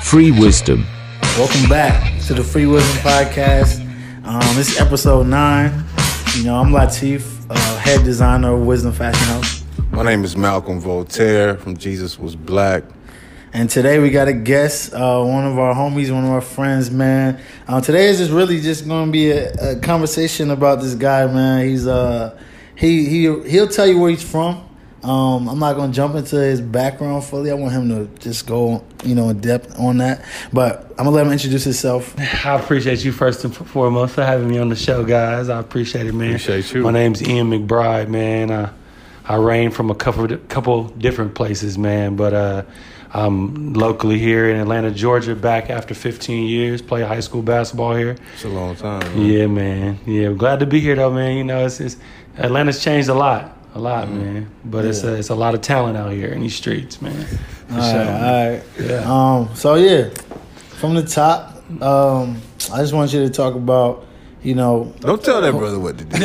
Free Wisdom. Welcome back to the Free Wisdom Podcast. This is episode 9. I'm Latif, head designer of Wisdom Fashion House. My name is Malcolm Voltaire from Jesus Was Black. And today we got a guest, one of our homies, one of our friends, man. Today is just really just going to be a conversation about this guy, man. He's he'll tell you where he's from. I'm not going to jump into his background fully. I want him to just go, in depth on that. But I'm going to let him introduce himself. I appreciate you first and foremost for having me on the show, guys. I appreciate it, man. Appreciate you. My name's Ian McBride, man. I reign from a couple different places, man. But I'm locally here in Atlanta, Georgia, back after 15 years. Play high school basketball here. It's a long time, man. Yeah, man. Yeah, glad to be here, though, man. It's Atlanta's changed a lot, man. But it's a lot of talent out here in these streets, man. All right. Yeah. From the top, I just want you to talk about, Don't tell that brother what to do.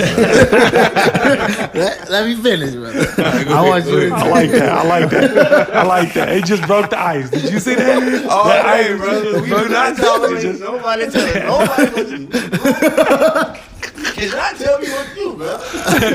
let me finish, brother. I like that. It just broke the ice. Did you see that? Oh, that hey, ice brother. We do not tolerate nobody telling nobody what to do. Cannot tell me what to do, brother.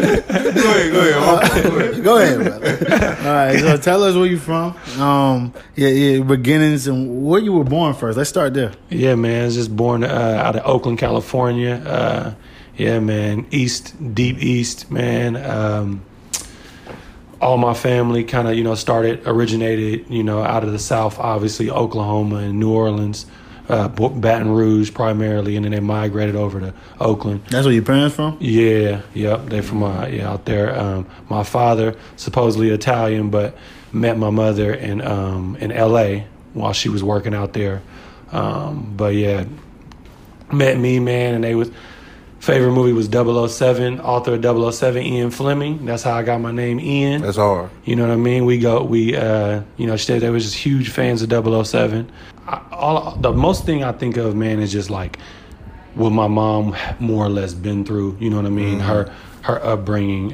Go ahead, brother. All right, so tell us where you from. Beginnings and where you were born first. Let's start there. Yeah, man. I was just born out of Oakland, California. Man. Deep East, man. All my family kind of, originated, out of the South, obviously, Oklahoma and New Orleans. Baton Rouge primarily, and then they migrated over to Oakland. That's where your parents from? Yeah, yep. They from out there. My father, supposedly Italian, but met my mother in L.A. while she was working out there. Met me, man, and favorite movie was 007, author of 007, Ian Fleming. That's how I got my name, Ian. That's hard. You know what I mean? They was just huge fans of 007. The most thing I think of, man, is just like what my mom more or less been through. You know what I mean? Mm-hmm. Her upbringing,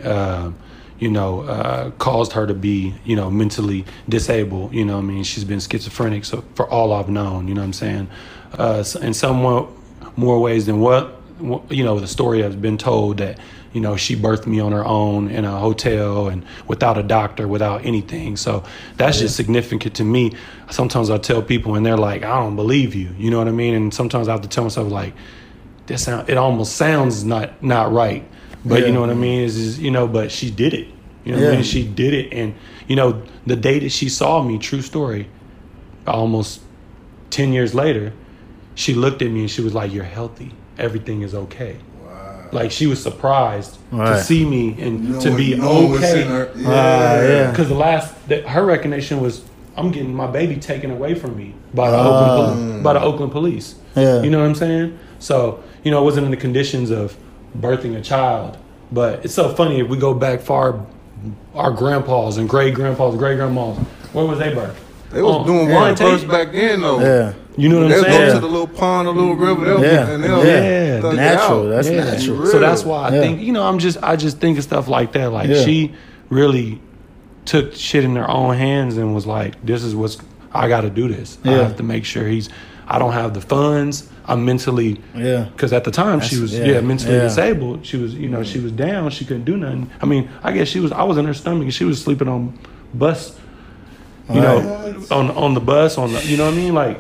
caused her to be, mentally disabled. You know what I mean? She's been schizophrenic, so for all I've known, you know what I'm saying? In somewhat more ways than the story has been told that, she birthed me on her own in a hotel and without a doctor, without anything. So that's just significant to me. Sometimes I tell people and they're like, I don't believe you. You know what I mean? And sometimes I have to tell myself like, it almost sounds not right. But you know what I mean? But she did it. You know what I mean? She did it. And, the day that she saw me, true story, almost 10 years later, she looked at me and she was like, you're healthy. Everything is okay. Wow. Like she was surprised to see me and to be okay. Because her recognition was, I'm getting my baby taken away from me by the Oakland police. Yeah. You know what I'm saying? So, it wasn't in the conditions of birthing a child. But it's so funny if we go back far, our grandpas and great-grandpas, great-grandmas, where was they birthed? They was doing one first back then, though. Yeah. You know what I'm saying? They'll go to the little pond, a little river. That's natural. That's natural. So that's why I think, I just think of stuff like that. Like she really took shit in her own hands and was like, I got to do this. I have to make sure I don't have the funds. I'm mentally, because at the time she was mentally disabled. She was, she was down. She couldn't do nothing. I mean, I guess I was in her stomach and she was sleeping on bus. On the bus, you know what I mean? Like,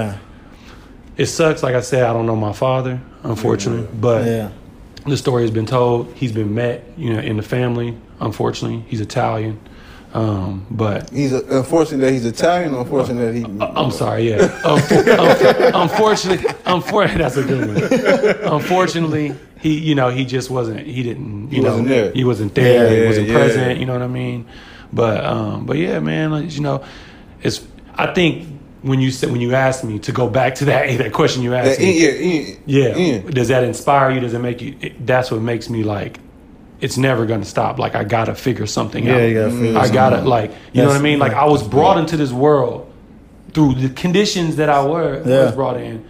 it sucks. Like I said, I don't know my father, unfortunately, but the story has been told. He's been met, in the family. Unfortunately, he's Italian, but he's unfortunate that he's Italian. Unfortunate that he. I'm sorry, yeah. Unfortunately, that's a good one. Unfortunately, he just wasn't. He didn't. He wasn't there. He wasn't there. He wasn't present. You know what I mean? But yeah, man, it's. I think when you asked me to go back to that question you asked me, does that inspire you? Does it make you? That's what makes me like. It's never gonna stop. Like I gotta figure something out. You gotta figure I gotta you know what I mean. Like I was brought into this world through the conditions that I was brought in.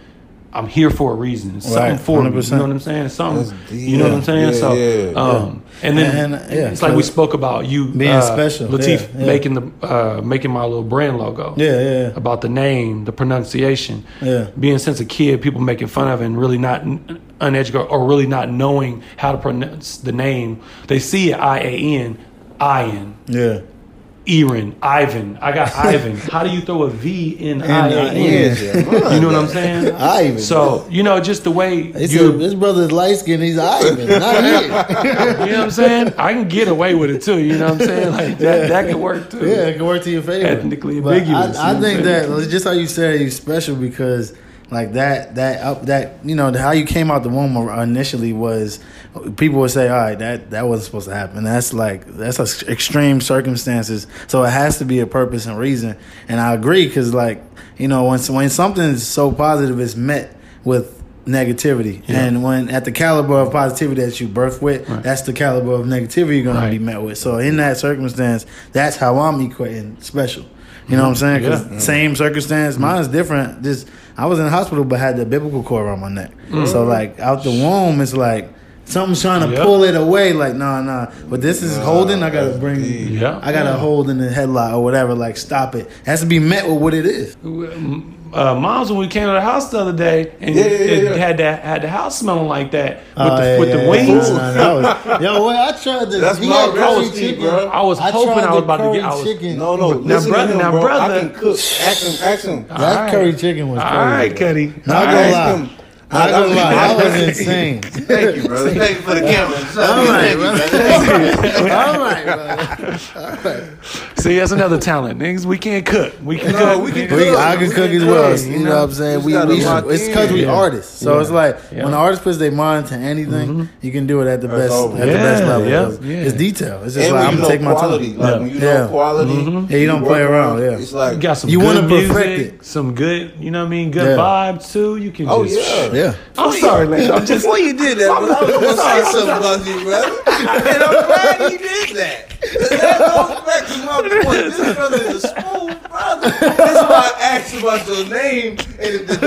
I'm here for a reason. It's something for me. 100%. You know what I'm saying? It's something. That's deep. You know what I'm saying? Yeah, So, yeah. and then it's like we spoke about you being special. Lateef Yeah. making my little brand logo. Yeah. About the name, the pronunciation. Yeah. Being since a kid, people making fun of it and really not uneducated or really not knowing how to pronounce the name. They see it Ian, Ian. Yeah. Iran, Ivan. I got Ivan. How do you throw a V in I-A-N? Yeah. You know what I'm saying? Ivan. So, just the way this brother's light skinned, he's Ivan, not Ian. you know what I'm saying? I can get away with it too, you know what I'm saying? Like that could work too. Yeah, it can work to your favor. Ethnically But ambiguous. I think that just how you said he's special because like that how you came out the womb initially was people would say, all right, that wasn't supposed to happen. That's extreme circumstances. So it has to be a purpose and reason. And I agree because when something is so positive, it's met with negativity. Yeah. And when at the caliber of positivity that you birth with, that's the caliber of negativity you're going to be met with. So in that circumstance, that's how I'm equating special. You know what I'm saying? Because same circumstance, mine is different. I was in the hospital but had the biblical cord around my neck. So like out the womb, it's like something's trying to pull it away. Like nah. But this is holding. I gotta bring. I gotta hold in the headlock or whatever. Like stop it. It has to be met with what it is. Mom's when we came to the house the other day and it had the house smelling like that with the wings. I tried the. That's my recipe, chicken. bro. I was hoping I was about to get. Chicken. No. Now, brother, I can cook. Ask him. That curry chicken was crazy. All right, Cuddy. Not gonna lie. That was insane. Thank you, brother. Thank you for the camera. All right, brother. See, that's another talent. Niggas, we can't cook. We can cook. I can cook as well. You know what I'm saying? It's because we artists. So it's like when the artist puts their mind to anything, you can do it at the best level. It's detail. It's just like I'm gonna take my time. Like when you know quality, you don't play around. Yeah, it's like you got some. You want to perfect it. Some good. You know what I mean? Good vibe too. You can. Yeah. I'm sorry, man. I'm just. Before you did that, but I was going to say something about you, brother. And I'm glad he did that. That goes back to my point. This brother is a smooth brother. That's why I asked about your name and the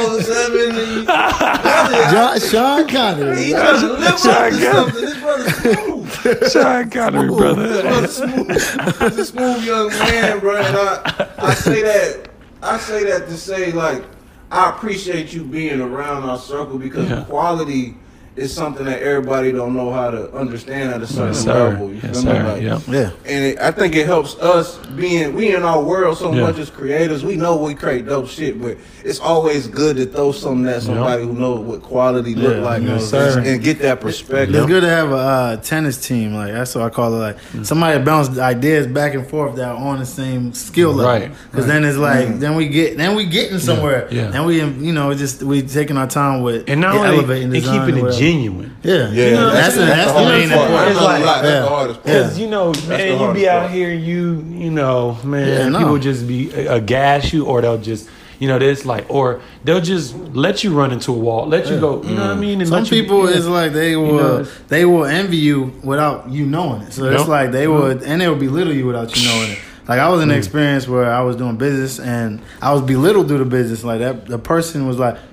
007. Sean Connery. He trying to live up to something. This brother's smooth. Sean Connery, brother. This brother's smooth. He's a smooth young man, bro. And I say that to say, like, I appreciate you being around our circle because quality is something that everybody don't know how to understand at a certain level. You feel me? Like, and I think it helps us we in our world so much as creators. We know we create dope shit, but it's always good to throw something at somebody who knows what quality look like and get that perspective. It's good to have a tennis team. Like that's what I call it. Like somebody bounce ideas back and forth that are on the same skill level. Because then it's like then we getting somewhere. Then we taking our time with and not only elevating design and keeping it genuine. That's the main part. important part. That's the hardest part. Because man, you be out here, people just be gas you, or they'll just, it's like, or they'll just let you run into a wall, let you go. You know what I mean? And some people is like they will envy you without you knowing it. So it's like they would belittle you without you knowing it. Like I was in an experience where I was doing business and I was belittled through the business. Like that, the person was like,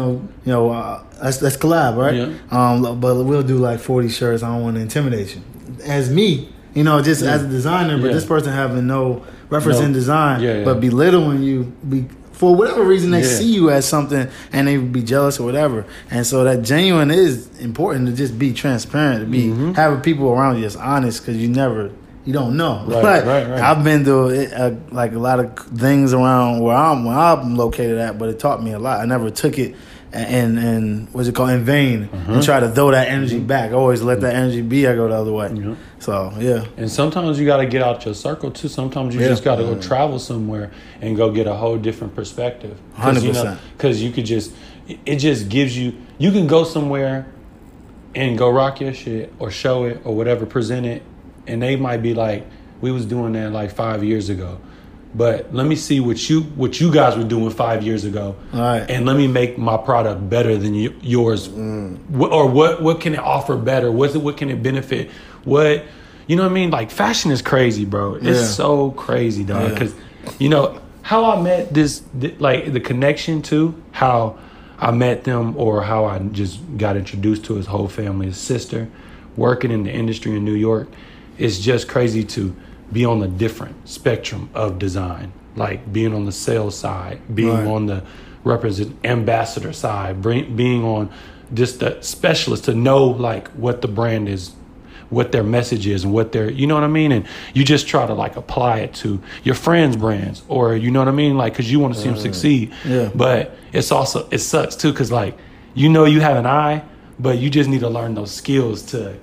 let's collab, right? Yeah. But we'll do like 40 shirts. I don't want to intimidate you. As me, just as a designer, but this person having no reference in design, but belittling you for whatever reason they see you as something and they be jealous or whatever. And so that genuine is important to just be transparent, to be having people around you that's honest because you don't know. Right. I've been through like a lot of things around where I'm located at, but it taught me a lot. I never took it and what's it called in vain and try to throw that energy back. I always let that energy be. I go the other way. So and sometimes you got to get out your circle too. Sometimes you just got to go travel somewhere and go get a whole different perspective. 100%. Because you could it just gives you can go somewhere and go rock your shit or show it or whatever, present it, and they might be like, we was doing that like 5 years ago. But let me see what you guys were doing 5 years ago, and let me make my product better than yours. Or what can it offer better? What can it benefit? What you know what I mean? Like fashion is crazy, bro. It's so crazy, dog. Because how I met like the connection to how I met them or how I just got introduced to his whole family, his sister, working in the industry in New York. It's just crazy to be on a different spectrum of design, like being on the sales side, being on the ambassador side, being on just the specialist to know like what the brand is, what their message is, and what their, you know what I mean? And you just try to like apply it to your friends' brands, or you know what I mean? Like, cause you want to see them succeed. Yeah. But it sucks too, cause like, you know, you have an eye, but you just need to learn those skills to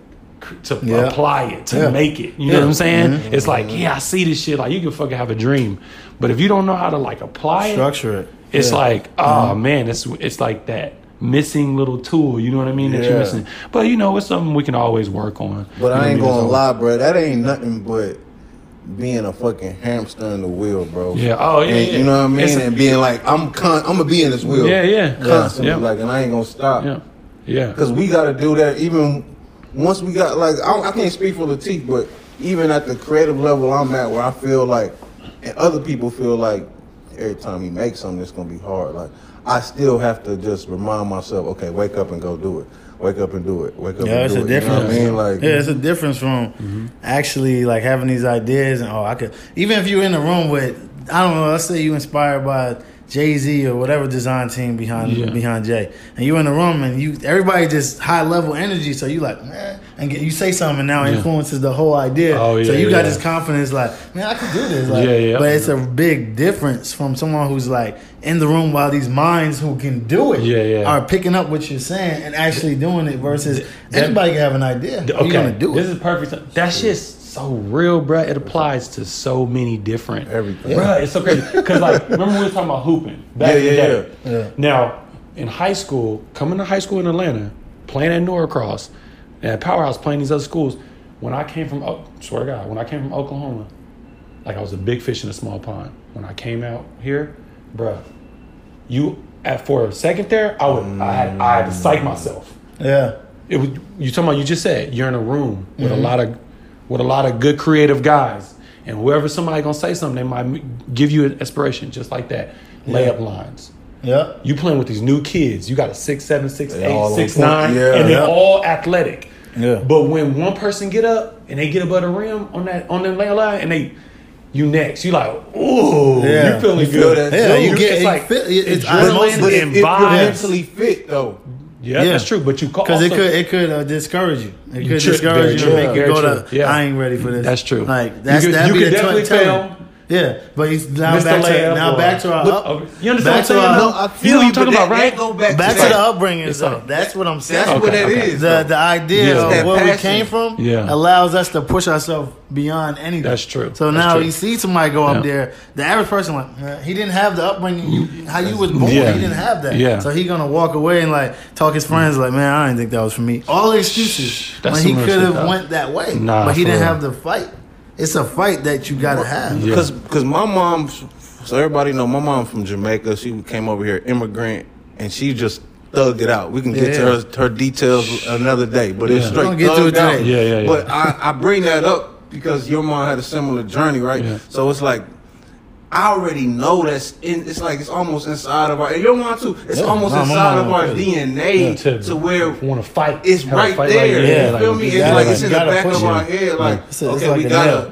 apply it, to make it. You know what I'm saying? Mm-hmm. It's like, I see this shit. Like, you can fucking have a dream, but if you don't know how to like apply structure it, it's like, oh man, it's like that missing little tool. You know what I mean? That you're missing. But you know, it's something we can always work on. But I ain't gonna lie, bro. That ain't nothing but being a fucking hamster in the wheel, bro. Yeah. Oh yeah. And, you know what I mean? And being like, I'm gonna be in this wheel. Yeah. Constantly, like, and I ain't gonna stop. Yeah. Because we gotta do that even once we got like I can't speak for Latif, but even at the creative level I'm at, where I feel like, and other people feel like, every time you make something, it's gonna be hard. Like, I still have to just remind myself, okay, wake up and go do it. Wake up and do it. Wake up and do it. It's a difference. You know what I mean? Like, it's a difference from actually like having these ideas and I could, even if you're in the room with, I don't know, let's say you inspired by Jay-Z or whatever design team behind Jay, and you in the room and everybody just high level energy, so you like, man, and you say something and now influences the whole idea. So you got this confidence, like, man, I can do this. Like, but it's a big difference from someone who's like in the room while these minds who can do it are picking up what you're saying and actually doing it versus anybody can have an idea. Okay, you're gonna do it. This is perfect. That's just so real, bro. It applies to so many different everything. Bro, it's so crazy. Because like, remember we were talking about hooping back in the day. Yeah. Now, in high school, coming to high school in Atlanta, playing at Norcross, and at Powerhouse, playing these other schools, when I came from, swear to God, when I came from Oklahoma, like I was a big fish in a small pond. When I came out here, bro, for a second there, I had to psych myself. Yeah. You talking about, you just said, you're in a room with a lot of good creative guys, and whoever somebody gonna say something, they might give you an inspiration just like that. Layup lines. Yeah. You playing with these new kids. You got a 6'7", 6'8", 6'9", and they're all athletic. Yeah. But when one person get up and they get above the rim on the layup line, and you next, you like, ooh, you feeling good. You get it's like it's adrenaline and if you're vibes. mentally fit though. Yeah, that's true. But you because it could discourage you. It could discourage you and make you go to. I ain't ready for this. That's true. Like that you be could definitely fail. Yeah, but he's now back to our you understand what I'm saying? No, I feel you talking about, right? Back to the upbringing. Though. That's what I'm saying. That's what that is. The idea of where we passion. came from allows us to push ourselves beyond anything. That's true. So now you see somebody go up there. The average person, like, he didn't have the upbringing how you was born. He didn't have that. Yeah. So he gonna walk away and like talk his friends like, man, I didn't think that was for me. All the excuses when he could have went that way, but he didn't have the fight. It's a fight that you gotta have. Because my mom, so everybody know, my mom from Jamaica. She came over here, immigrant, and she just thugged it out. We can get to her details another day, but it's straight thugged out. Yeah. But I bring that up because your mom had a similar journey, right? Yeah. So it's like, I already know it's like it's almost inside of our, and your mom too, it's almost inside of our DNA to where want to fight. It's right there. You feel me? It's like it's in the back of our head. Like, okay, we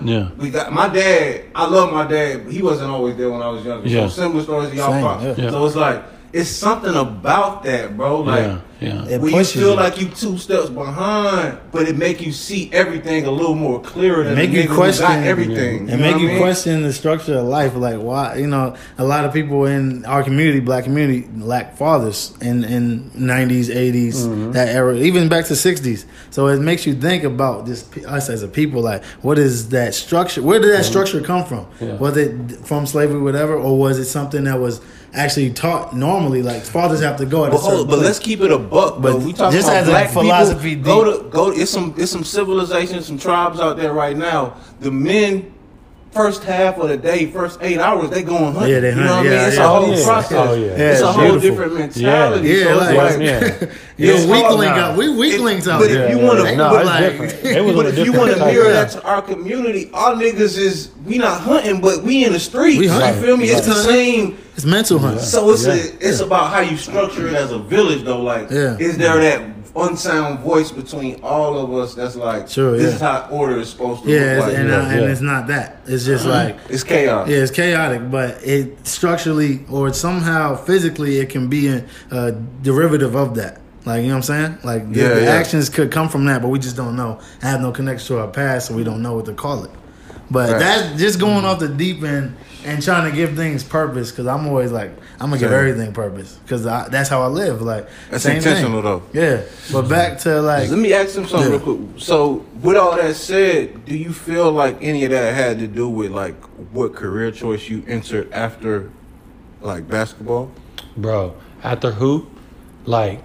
got my dad. I love my dad. He wasn't always there when I was younger. So similar stories to y'all pops. So it's like, it's something about that, bro. Like, when you feel like you 2 steps behind, but it make you see everything a little more clearer than make you question everything. And make you question the structure of life. Like, why, a lot of people in our community, black community, lack fathers in 90s, 80s, that era, even back to 60s. So it makes you think about this, us as a people, like, what is that structure? Where did that structure come from? Was it from slavery, whatever, or was it something that was actually taught normally? Like, fathers have to go at a certain but let's keep it a buck. But we talking just about as black a philosophy people. Go. It's some civilizations, some tribes out there right now. The men first half of the day, first 8 hours, they going hunting. Yeah, they You know what I hunt, mean? yeah, It's yeah. a whole Oh, yeah. process. Oh, yeah. It's a Yeah, whole beautiful. different mentality. Yeah, so like- it's Yeah. You're It's weakling hard. out. We weaklings out But there. if you want to, They No, look it's like- different. It was but a if you different want to type mirror of- that to our community, our niggas is we not hunting, but we in the streets. We You hunting. feel me? It's the Right. same. It's mental hunt. So it's Yeah. it's about how you structure it as a village, though. Like, Yeah. is there that unsound voice between all of us that's like, Sure, this yeah. is how order is supposed to Yeah, look it's, like? and, Yeah, and yeah. it's not that. It's just like It's chaos. yeah, it's chaotic, but it structurally or somehow physically it can be a derivative of that. Like, you know what I'm saying? Like the, Yeah, the yeah. actions could come from that, but we just don't know. I have no connection to our past, so we don't know what to call it. But Right. that's just going off the deep end and trying to give things purpose. Because I'm always like, I'm gonna give Same. everything purpose because that's how I live. Like That's same intentional, thing. though. Yeah, but back to like Let me ask him something Yeah. real quick. So, with all that said, do you feel like any of that had to do with like what career choice you entered after, like basketball? Bro, after hoop, like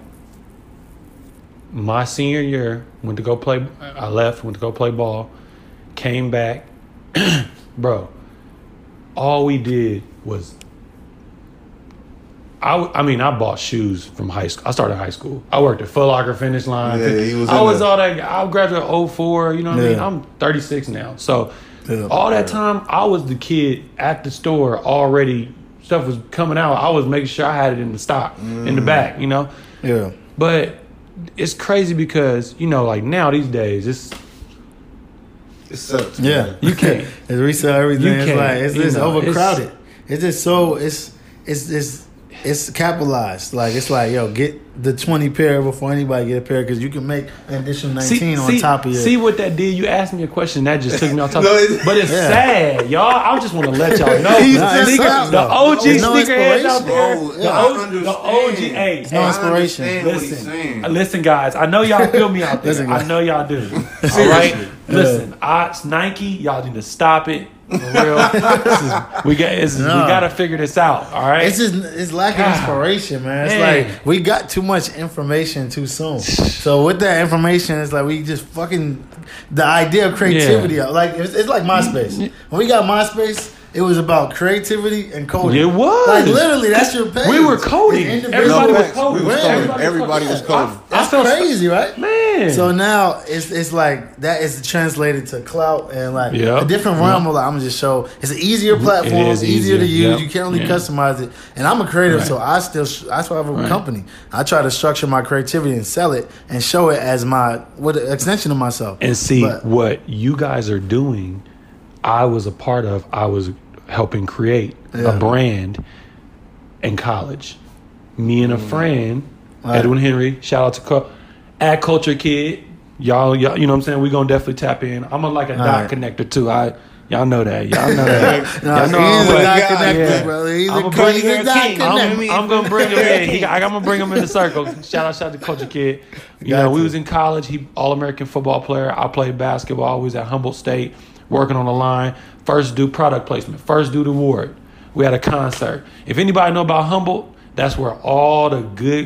my senior year, went to go play. I left, went to go play ball, came back, bro. All we did was, I mean, I bought shoes from high school. I started high school. I worked at Foot Locker, Finish Line. Yeah, he was I in was there. all that. I graduated 04. You know what I mean? Yeah. I'm 36 now, so Yeah. all that time I was the kid at the store already. Stuff was coming out. I was making sure I had it in the stock in the back. You know. yeah. But it's crazy because, you know, like now these days, It sucks. Yeah, man. you can't. It's resell everything. You It's can't, like it's you just know, overcrowded. It's just so it's capitalized. Like it's like yo, get the 20 pair before anybody get a pair because you can make an additional 19 on top of your. See what that did? You asked me a question that just took me off topic. No, it's- but it's Yeah. sad, y'all. I just want to let y'all know. He's the, just sneaker, out, the though. OG There's no sneakerheads out inspiration. there. Bro, The, I OG, understand. the OG. Hey, no I inspiration. understand what he's saying. Listen, guys. I know y'all feel me out there. Listen, I guys. know y'all do. All right. Listen, it's Nike. Y'all need to stop it. For real. We got to figure this out. All right. It's just it's lacking God. inspiration, man. It's Man. like we got too much information too soon. So with that information, it's like we just fucking the idea of creativity. Like it's like MySpace. When we got MySpace, it was about creativity and coding. It was. Like literally, that's your page. We were coding. The individual- Everybody was facts. coding. We was coding. Everybody was coding. That's felt crazy, right? Man. So now it's like that is translated to clout and like Yep. a different realm of like I'm gonna just show it's an easier platform, is easier to easier. use. Yep. You can only Yeah. customize it. And I'm a creative, Right. so I still that's why I have a Right. company. I try to structure my creativity and sell it and show it as my what an extension of myself. And see But- what you guys are doing, I was a part of. I was helping create Yeah. a brand in college. Me and a friend, Right. Edwin Henry, shout out to Ad Culture Kid. Y'all, you know what I'm saying? We're going to definitely tap in. I'm like a dot right. connector too. Y'all know that. Y'all know that. No, Y'all know he's I'm a dot yeah. connector, brother. He's I'm a gonna he's a dot connector. I'm gonna bring him in. I'm gonna bring him in the circle. Shout out to Culture Kid. You know, Got we to. was in college. He All-American football player. I played basketball. We was at Humboldt State working on the line. First do product placement. First do the award. We had a concert. If anybody know about Humboldt, that's where all the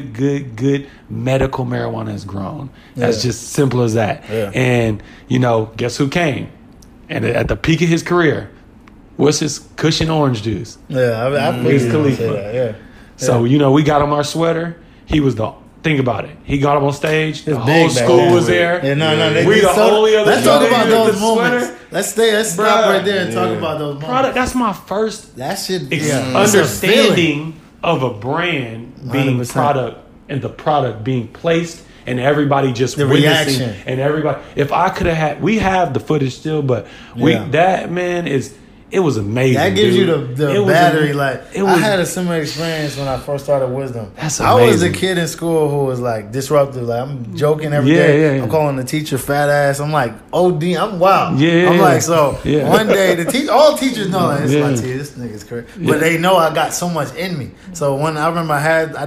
good medical marijuana has grown. That's Yeah. just simple as that. Yeah. And you know, guess who came? And at the peak of his career, what's his cushion orange juice? Yeah, I Wiz figured you would say Khalifa. that. Yeah. So, you know, we got him our sweater. He was think about it. He got up on stage. The It's whole big back school then. was there. Yeah, no, they We did the only other Let's talk nigga about with those the moments. sweater. Let's stop Bruh. right there and talk Yeah. about those moments. Product. That's my first That shit, ex- yeah, it's a feeling. understanding of a brand being 100%. product and the product being placed and everybody just The witnessing reaction. and everybody. If I could have had, we have the footage still, but Yeah. that man it was amazing. That gives dude. you It the was battery. am- Like it I was- had a similar experience when I first started Wisdom. That's I was the amazing. kid in school who was like disruptive. Like I'm joking every Yeah, day. yeah, yeah. I'm calling the teacher fat ass. I'm like OD. I'm wild. Yeah, I'm yeah. like so. Yeah. One day all teachers know like, it's Yeah. like this nigga's crazy, but they know I got so much in me. So when I remember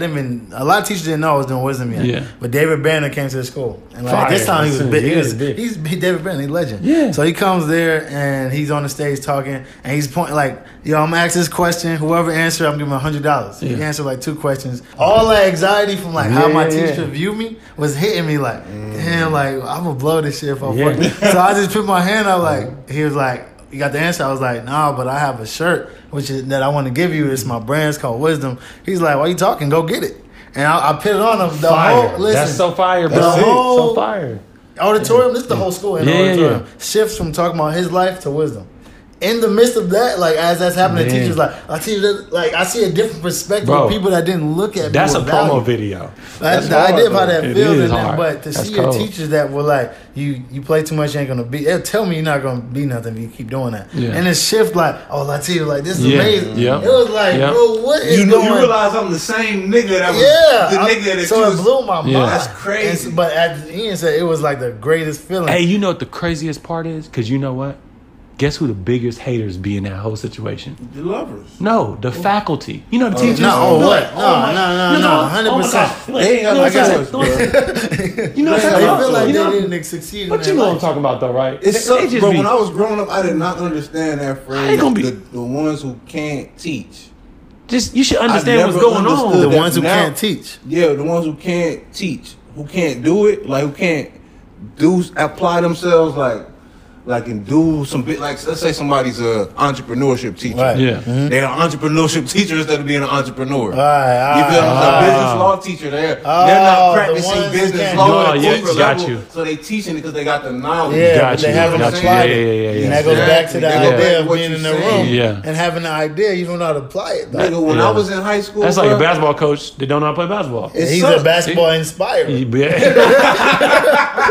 a lot of teachers didn't know I was doing Wisdom yet. Yeah. But David Banner came to the school, and like Fire. this time he was big. Yeah, he's big. He's David Banner, he's legend. Yeah. So he comes there and he's on the stage talking, and he's pointing like, yo, I'm gonna ask this question. Whoever answer, I'm giving him $100. He Yeah. answered like 2 questions. All that anxiety from like how my Yeah, teacher yeah. viewed me was hitting me like, damn, like I'm gonna blow this shit if I Yeah. fuck. So I just put my hand up like he was like, you got the answer? I was like, nah, but I have a shirt that I want to give you. It's my brand's called Wisdom. He's like, why you talking? Go get it. And I put it on him. The Fire. whole listen. That's so fire, bro. The whole So fire. auditorium. This is the whole school in the Yeah, auditorium. yeah. Shifts from talking about his life to wisdom. In the midst of that, like as that's happening, Man. teachers I see a different perspective Bro, of people that didn't look at me. That's a with promo value. video. That's the hard, idea of how though. that It feels, is in there, hard. but to That's see your cold. teachers that were like, you play too much, you ain't gonna be. They'll tell me you're not gonna be nothing if you keep doing that. Yeah. And it's shift like, oh, Latino, like this is Yeah. amazing. Yeah. It was like, Yeah. bro, what is You know, going? you realize I'm the same nigga that was Yeah, the nigga that so you it was. blew my mind. Yeah. That's crazy. And but at the end, said it was like the greatest feeling. Hey, you know what the craziest part is? Because you know what? Guess who the biggest haters be in that whole situation? The lovers. No, the faculty. You know the teachers. no, Oh, what? No, 100%. They ain't got You know no what I'm choice, saying? You know what I'm They talking about? feel like You know? they didn't succeed. in But their you know what I'm life. talking about, though, right? It They sucks, just bro. be- When I was growing up, I did not understand that phrase. ain't gonna be- the ones who can't teach. just you should understand what's never going understood on. The that ones who now- can't teach. Yeah, the ones who can't teach, who can't do it, like who can't apply themselves, like and do some bit. Like let's say somebody's a entrepreneurship teacher. Right. Yeah. They're an entrepreneurship teacher instead of being an entrepreneur. Right, You feel me? ah. A business law teacher. They're Oh, not the practicing ones who business can't law do at it. the Yeah, corporate got level, you. so they teaching it because they got the knowledge. Yeah, Got but they you, haven't got you. applied Yeah, it. yeah, yeah, yeah. And that goes back to the Exactly. idea Yeah. of What being you in the saying. room Yeah. and having an idea. You don't know how to apply it. Though. Nigga, when Yeah. I was in high school, That's like bro, a basketball coach that don't know how to play basketball. It He's sucks. a basketball inspired. Yeah.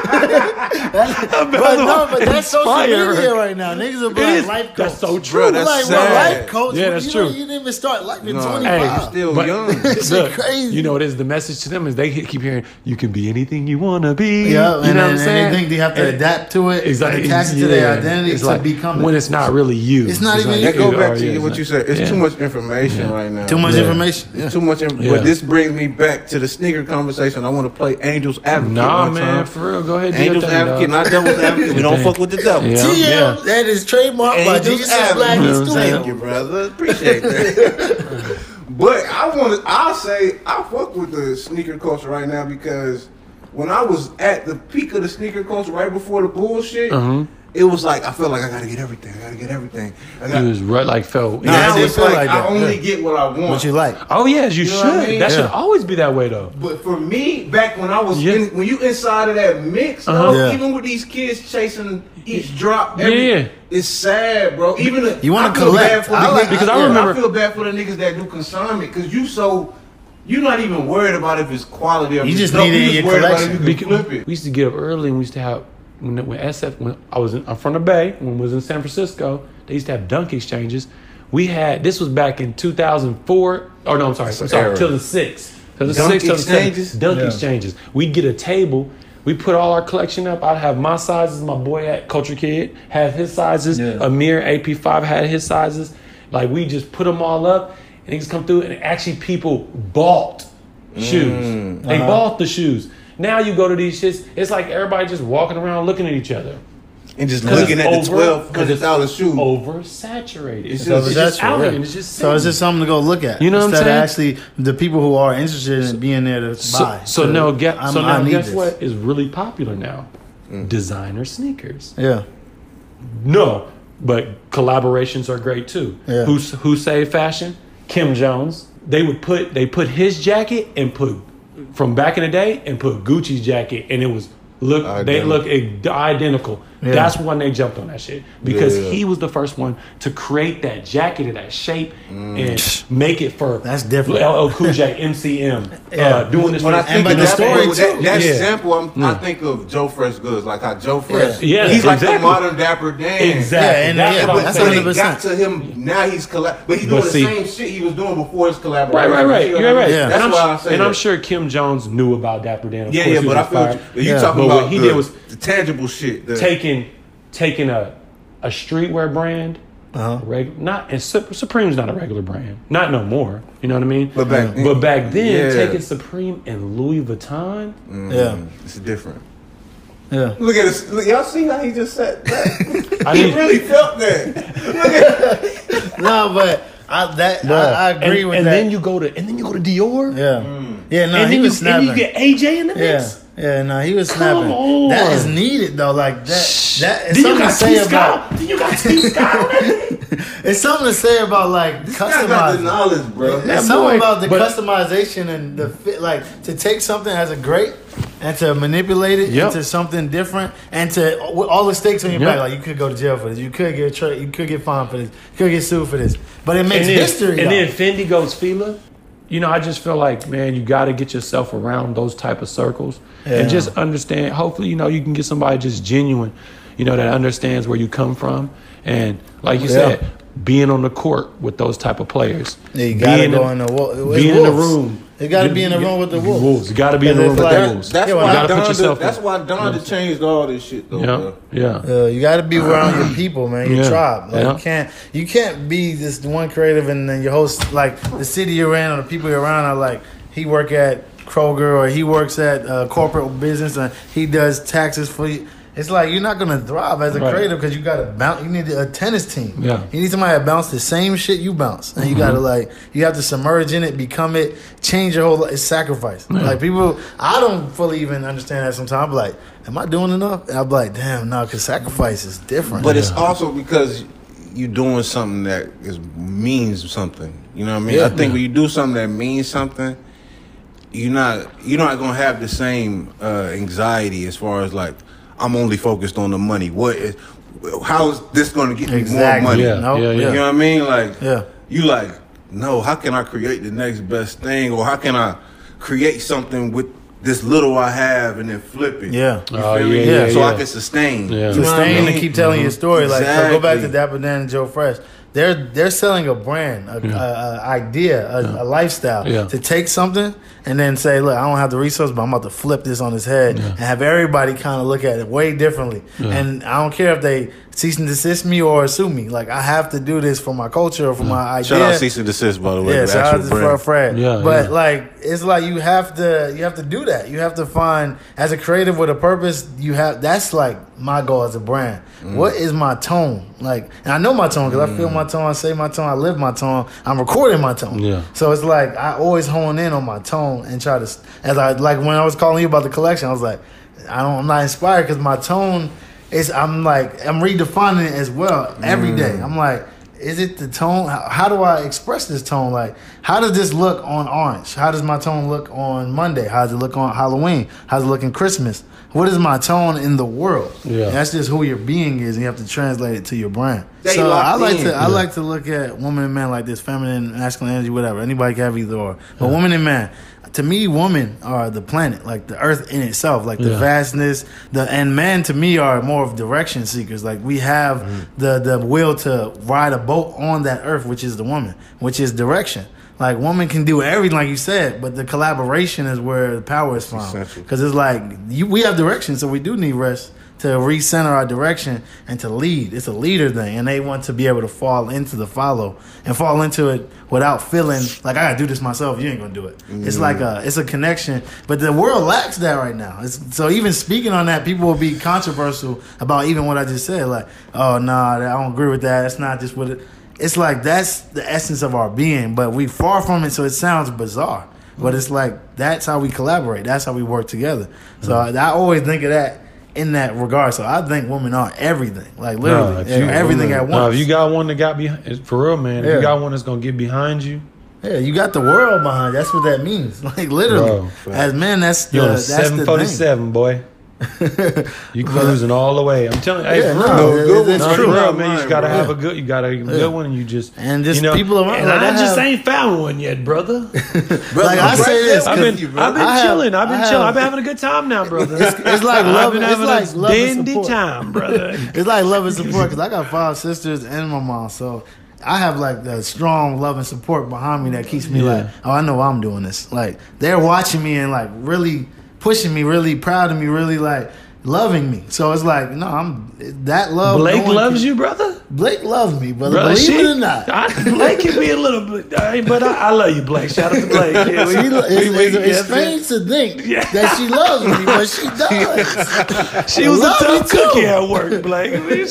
But that's social Inspired. media right now. Niggas are It like is. life coach. That's so Bro, true. that's like, sad. what life coach? Yeah, that's you true. You didn't even start life in No, 25. you still But- young. This Look, is crazy. you know what is the message to them is they keep hearing you can be anything you want to be. Yeah, you and, know what I'm and saying? they think they have to And- adapt to it, Exactly. attach it to their Yeah. identity It's to like become when it. it's not really you. It's not even That you. go back Oh, to yeah, what it's you like- said. It's yeah. too much information right now. Too much Yeah. information. Yeah. It's too much. Yeah. But this brings me back to the sneaker conversation. I want to play Angel's Advocate. Nah, one man, time. for real. Go ahead. do your Angel's thing, Advocate, dog. not Devil's Advocate. We don't thing. fuck with the devil. Yeah. TM, that is trademarked by Angel's Jesus Black Advocate. and saying? Thank you, brother. Appreciate that. But I'll say I fuck with the sneaker culture right now because when I was at the peak of the sneaker culture right before the bullshit, it was like I felt like I gotta get everything. I gotta get everything. It was right like felt. Nah, Now it it's feel like, like I that, only yeah. get what I want. What you like? Oh yes, you You know should. what I mean? That should Yeah. always be that way though. But for me, back when I was Yeah. when you inside of that mix, Uh-huh. though, Yeah. even with these kids chasing each drop, Yeah. it's sad, bro. Even the, You wanna I feel collect. bad for the I like- niggas- because I yeah, remember- I feel bad for the niggas that do consignment because you're not even worried about if it's quality or You if it's just dope. need it You in just your worried about collection. if you can flip it. We used to get up early and we used to have when I was I'm from the Bay when I was in San Francisco. They used to have dunk exchanges. This was back in 2004. Oh no, I'm sorry, era. till the 6. Till the Dunk 6, till the 7. exchanges? Dunk Yeah. exchanges. We'd get a table. We put all our collection up. I'd have my sizes. My boy at Culture Kid had his sizes. Yeah. Amir AP5 had his sizes. Like we just put them all up, and niggas come through, and actually people bought shoes. They bought the shoes. Now you go to these shits, it's like everybody just walking around looking at each other. And just 'Cause looking it's at the over- 'cause it's $1,200 shoe. Oversaturated. It's just- just out here, and it's just So it's just something to go look at. You know what I'm Instead saying? of actually the people who are interested in being there to buy. So now, I need guess this. what is really popular now? Designer sneakers. Yeah. No, but collaborations are great too. Yeah. Who saved fashion? Kim Jones. They put his jacket and put from back in the day and put Gucci's jacket, and it was they look identical. Yeah. That's when they jumped on that shit because Yeah. he was the first one to create that jacket of that shape and make it for That's different. LL Cool J, MCM, Yeah. doing this. When I think but of the that, story that too. sample, Yeah. I think of Joe Fresh Goods, like how Joe Fresh, Yeah. Yeah, he's like the exactly. modern Dapper Dan. Exactly. Yeah, and That's yeah, what I'm But that's when saying. it 100%. got to him, now he's but he's But doing the see- same shit he was doing before his collaboration. Right. You know You're what I right. mean? Yeah. That's and why I say I'm that. sure Kim Jones knew about Dapper Dan. Of Yeah, course, yeah, he but was I feel inspired. you talking But about what he did was the tangible shit. taking a streetwear brand, not and Supreme's not a regular brand, not no more. You know what I mean? But back then, then yeah. taking Supreme and Louis Vuitton. Yeah. It's different. Yeah. Look at this. Look, y'all see how he just said that? I He need- really felt that. Look at No, but I agree and, with and that. then you go to Dior. Yeah. Yeah, no, and he then was and you snapping. get AJ in the Yeah. mix. Yeah, no, he was snapping. on. That is needed though. Like that. That is Do you something to got say T about. Scott? Do you got T Scott on that thing? It's something to say about like I got the customizing. knowledge, bro. It's something about the but- customization and the fit, like to take something as a great and to manipulate it Yep. into something different, and to with all the stakes on your Yep. back. Like you could go to jail for this, you could get you could get fined for this, you could get sued for this. But it makes history. And though. then Fendi goes Fila. You know, I just feel like, man, you got to get yourself around those type of circles and just understand. Hopefully, you know, you can get somebody just genuine, you know, that understands where you come from. And like you said, being on the court with those type of players. Yeah, you gotta go in the being in the room. You gotta be in the room with the wolves. You got to be in the room with the wolves. That's Yeah, why gotta put yourself That's in. why Donda changed all this shit, though. Bro. Yeah. You got to be around your people, man. Your Yeah. tribe. Like Yeah. you can't be this one creative and then your host like the city you're in or the people you're around are like he work at Kroger or he works at corporate business and he does taxes for you. It's like you're not gonna thrive as a Right. creative because you got to bounce. You need a tennis team. Yeah. You need somebody that bounce the same shit you bounce, and you gotta like you have to submerge in it, become it, change your whole life. It's sacrifice. Like people, I don't fully even understand that sometimes. I'm like, am I doing enough? And I'm like, damn, no, because sacrifice is different. But it's also because you're doing something that means something. You know what I mean? Yeah. I think when you do something that means something, you're not gonna have the same anxiety as far as like I'm only focused on the money. How is this going to get me Exactly. more money? Yeah. Nope. Yeah. You know what I mean? Like, Yeah. you like, no, how can I create the next best thing? Or how can I create something with this little I have and then flip it? Yeah. You Oh, feel me? yeah, yeah, So I yeah. can sustain. Yeah. You know what I Sustain mean? and keep telling your story. Like so go back to Exactly. Dapper Dan and Joe Fresh. They're selling a brand, a idea, a lifestyle Yeah. to take something and then say, look, I don't have the resources, but I'm about to flip this on his head and have everybody kind of look at it way differently. And I don't care if they cease and desist me or sue me. Like I have to do this for my culture or for my idea. Shout out Cease and Desist, by the way. Yeah, the shout out actual to brand. Fred. Yeah, But yeah. like it's like you have to do that. You have to find as a creative with a purpose. You have that's like my goal as a brand. What is my tone? Like, and I know my tone because I feel my tone. I say my tone. I live my tone. I'm recording my tone. Yeah. So it's like I always hone in on my tone and try to. As I like when I was calling you about the collection, I was like, I'm not inspired because my tone is. I'm redefining it as well every day. I'm like. Is it the tone? How do I express this tone? Like, how does this look on Orange? How does my tone look on Monday? How does it look on Halloween? How does it look in Christmas? What is my tone in the world? Yeah. And that's just who your being is, and you have to translate it to your brand. Stay So I locked like in. to I like to look at woman and man like this, feminine, masculine energy, whatever. Anybody can have either or. But woman and man, to me, women are the planet, like the earth in itself, like the Yeah. vastness. And men to me are more of direction seekers. Like we have the will to ride a boat on that earth, which is the woman, which is direction. Like woman can do everything, like you said, but the collaboration is where the power is found. essential. Because it's like we have direction, so we do need rest to recenter our direction and to lead. It's a leader thing, and they want to be able to fall into the follow and fall into it without feeling like I gotta do this myself. You ain't gonna do it. It's like it's a connection, but the world lacks that right now. So even speaking on that, people will be controversial about even what I just said. Like, oh nah, I don't agree with that. That's not just what it. It's like that's the essence of our being, but we far from it. So it sounds bizarre, but it's like that's how we collaborate. That's how we work together. So I always think of that in that regard. So I think women are everything, like literally Nah, if you- everything at once. No, if you got one that got behind, for real, man. If Yeah. you got one that's gonna get behind you, Yeah, you got the world behind. That's what that means. Like literally, Bro, as men, that's you're on a that's the thing. 747, boy. You cruising all the way. I'm telling you, hey, Yeah, for no, real. it's No, true. for real, man. You just gotta bro. have a good. You gotta have a good one, and you just And just you know, people around, And like, I I just have- ain't found one yet, brother. Like I say this, I've 'cause been I have- chilling. I've been I chilling. have- I've been having a good time now, brother. It's like love. I've been It's having like a love and dandy support. time, brother. It's like love and support because I got 5 sisters and my mom, so I have like the strong love and support behind me that keeps me like, oh, I know why I'm doing this. Like they're watching me and like really pushing me, really proud of me, really like loving me. So it's like, no, I'm that love. Blake no one loves can- you, brother. Blake loves me, brother. Brother, Believe it or not. Blake can be a little bit, but I love you, Blake. Shout out to Blake. Yeah, It's strange to think that she loves me, but she does. She was a love tough me too. cookie at work, Blake. I mean,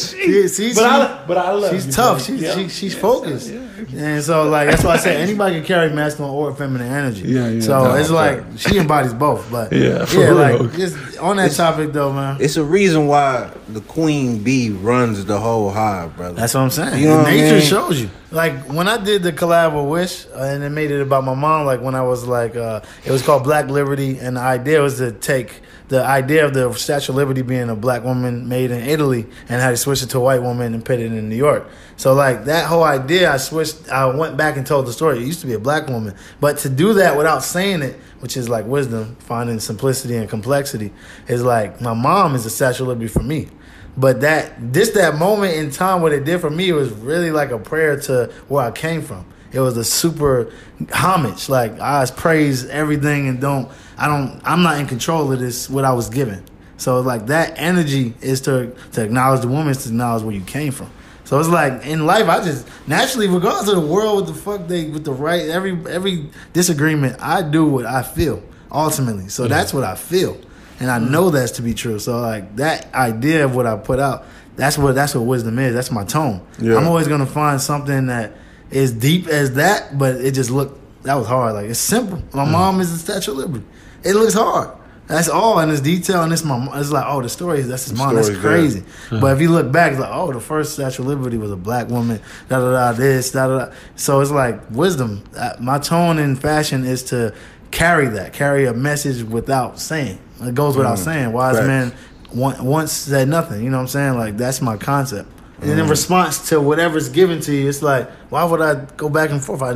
but I love she's you, tough. Blake. She's focused, and so like that's why I say anybody can carry masculine or feminine energy. Yeah. So No, it's fair. like she embodies both. But For real. like just on that topic though, man. It's a reason why the queen bee runs the whole hive, brother. That's what I'm saying. You know what I Nature mean? shows you. Like when I did the collab with Wish, and it made it about my mom. Like when I was like, it was called Black Liberty, and the idea was to take the idea of the Statue of Liberty being a black woman made in Italy, and how to switch it to a white woman and put it in New York. So like that whole idea, I went back and told the story. It used to be a black woman, but to do that without saying it, which is like wisdom, finding simplicity and complexity, is like my mom is the Statue of Liberty for me. But that moment in time, what it did for me, it was really like a prayer to where I came from. It was a super homage. Like I praise everything and I'm not in control of this, what I was given. So like that energy is to acknowledge the woman, is to acknowledge where you came from. So it's like in life, I just naturally, regardless of the world, with the right, every disagreement, I do what I feel ultimately. So that's what I feel. And I know that's to be true. So like that idea of what I put out, that's what wisdom is. That's my tone. Yeah. I'm always gonna find something that is deep as that, but it just that was hard. Like it's simple. My mom is the Statue of Liberty. It looks hard. That's all, and it's detail, and it's like, oh, the story that's his mom. That's crazy. But if you look back, it's like, oh, the first Statue of Liberty was a black woman. This. So it's like wisdom. My tone in fashion is to carry a message without saying. It goes without saying. Wise men once said nothing. You know what I'm saying? Like that's my concept. And in response to whatever's given to you, it's like, why would I go back and forth?